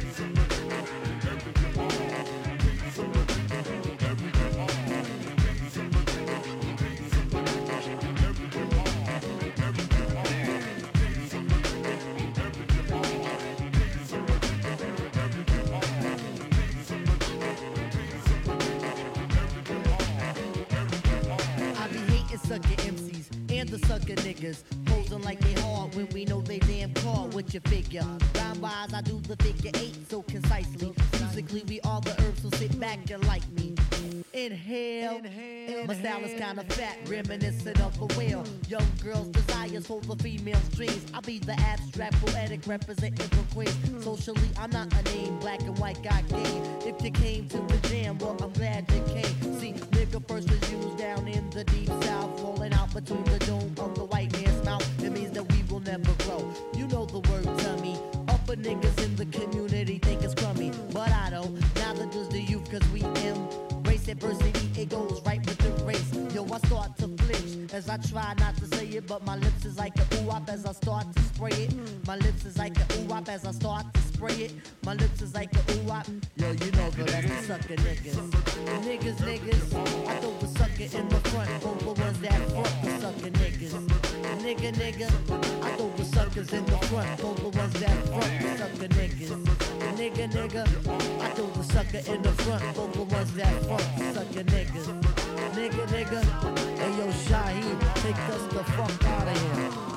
Sucker M Cs and the sucker niggas, posing like they hard when we know they damn card. What you figure? Rhyme wise, I do the figure eight so concisely. Musically, we are the herbs, so sit back and like me. Inhale. Inhale. My style is kinda fat, reminiscent of a whale. Young girls' desires for the female's dreams. I'll be the abstract poetic representing from Queens. Socially, I'm not a name, black and white got game. If you came to the jam, well, I'm glad you came. See, nigga first was used down in the deep south, falling out between the dome of the white man's mouth. It means that we will never grow. You know the word, tummy. Upper niggas in the community community think it's crummy, but I don't. Neither does the youth, cause we embrace adversity. It goes right with the race. Yo, I start to flinch as I try not to say it, but my lips is like a ooh-wop as I start to spray it. My lips is like a ooh-wop as I start to spray it. My lips is like a ooh-wop. Yo, you know, but that's the sucker niggas. Niggas, niggas, I throw the sucker in the front. For the ones that front the sucker niggas. Nigga, nigga, I throw the suckers in the front. For the ones that front the sucker niggas. Nigga, nigga, I throw the sucker in the front. For the ones that front the sucker niggas. Nigga, nigga, hey yo, Shaheed, take us the fuck out of here.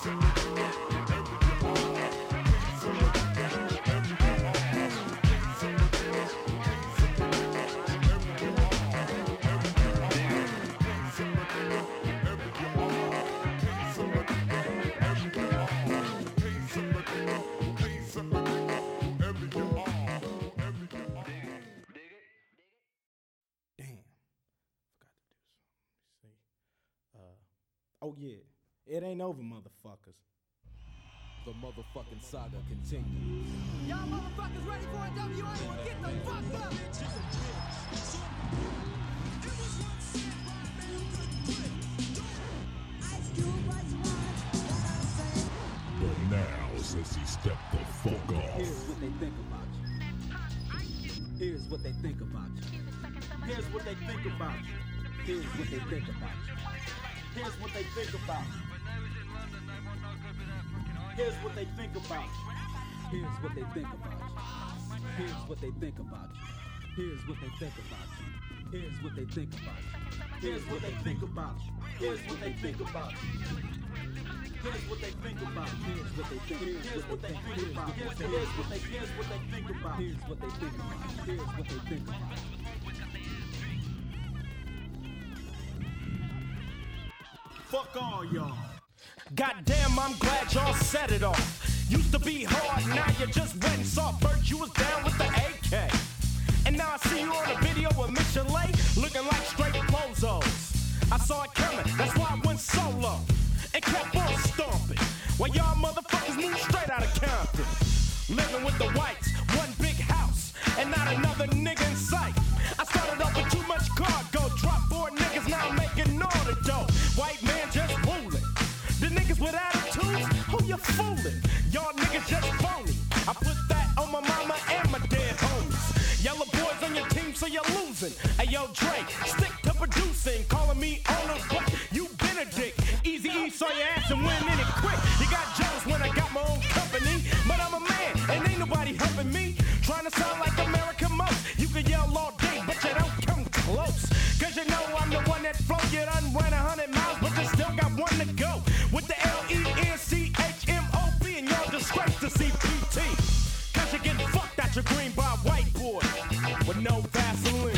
Oh yeah, it ain't over, motherfuckers. The motherfucking saga continues. Y'all motherfuckers ready for a W A? Get the fuck up! But now, since he stepped the fuck off, here's what they think about you. Here's what they think about you. Here's what they think about you. Here's what they think about you. Here's what they think about you. Here's what they think about you. Here's what they think about you. Here's what they think about you. Here's what they think about you. Here's what they think about you. Here's what they think about you. Here's what they think about you. Here's what they think about you. Here's what they think. Here's what they think about. Here's what they here's what they think about. Here's what they think about. Here's what they think about. Fuck all y'all. Goddamn, I'm glad y'all set it off. Used to be hard, now you just went and soft. First you was down with the A K. And now I see you on a video with Mission Lay, looking like straight bozos. I saw it coming, that's why I went solo. And kept on stomping. While y'all motherfuckers moved straight out of Compton. Living with the whites, one big house, and not another nigga in sight. I started off with too much cargo, dropped four niggas, now I'm making all the dough. White man just ruling. The niggas with attitudes, who you fooling? Y'all niggas just phony. I put that on my mama and my dead homies. Yellow boys on your team, so you're losing. Hey yo, Dre, stick to producing. Calling me owner, but you been a dick. Easy E saw your ass and went in it quick. You got jealous when I got my own company. But I'm a man, and ain't nobody helping me. Trying to sound like America most. You can yell all day, but you don't come close. Cause you know I'm the one that flow. You done ran a hundred miles, but you still got one to go. With the L E N C H M O P and y'all disgrace to C P T. Cause you're getting fucked out your green by a white boy with no Vaseline.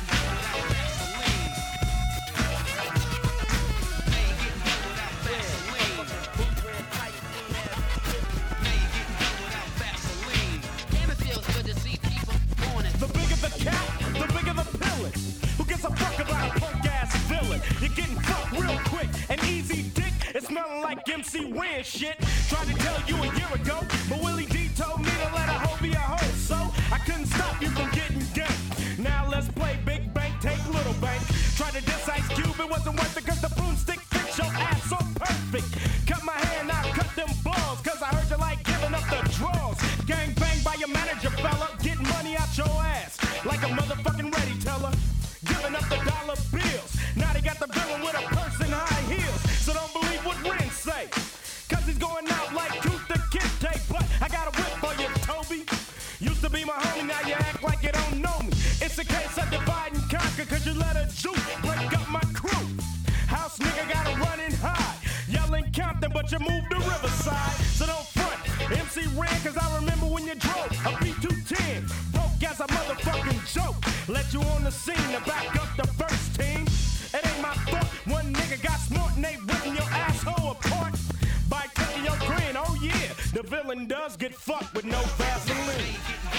The bigger the cat, the bigger the villain. Who gives a fuck about a punk ass villain? You're getting fucked real quick and easy dick. It's smelling like M C Ren shit. Tried to tell you a year ago, but Willie D told me to let a hoe be a hoe. So I couldn't stop you from getting ganked. Now let's play big bank, take little bank. Tried to diss Ice Cube, it wasn't worth it cause the broomstick fits your ass so perfect. Cut my hand out, cut them balls, cause I heard you like giving up the draws. Gang bang by your manager, fella, getting money out your ass like a motherfucking ready teller. Giving up the dollar bills. Now they got the villain with a purse and high heels. So don't believe what Ren say. Cause he's going out like Kunta Kinte. But I got a whip for you, Toby. Used to be my homie, now you act like you don't know me. It's a case of divide and conquer. Cause you let a juke break up my crew. House nigga gotta run and hide. Yelling Compton, but you moved to Riverside. So don't front. M C Ren, cause I remember when you drove a B two ten. Broke as a motherfucking joke. Let you on the scene to back up the first team. It ain't my fault. One nigga got smart and they ripping your asshole apart by taking your grin. Oh yeah, the villain does get fucked with no Vaseline.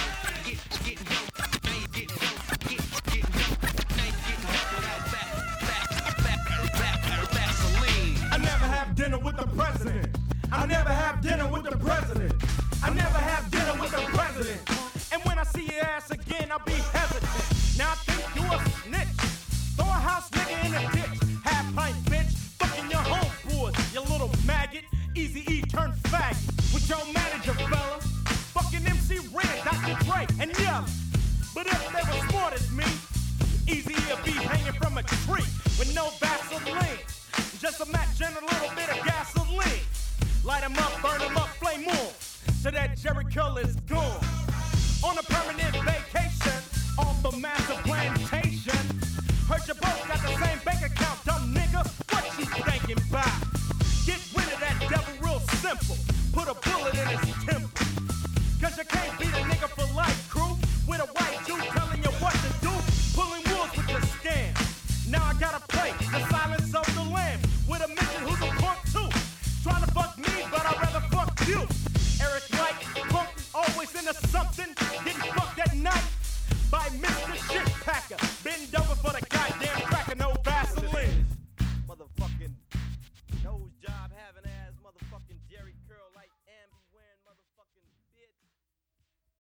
I never have dinner with the president. I never have dinner with the president. I never have dinner with the president. so that Jerry Curl is gone. On a permanent vacation, off the massive plantation. Heard you both got the same bank account, dumb nigga. What you thinking about? Get rid of that devil real simple. Put a bullet in his temple. Cause you can't beat a nigga for life, crew. With a white Jew telling you what to do. Pulling woods with your scam. Now I gotta play the silence of the lamb. With a midget who's a punk too. Trying to fuck me, but I'd rather fuck you. Eric White, punk always into something.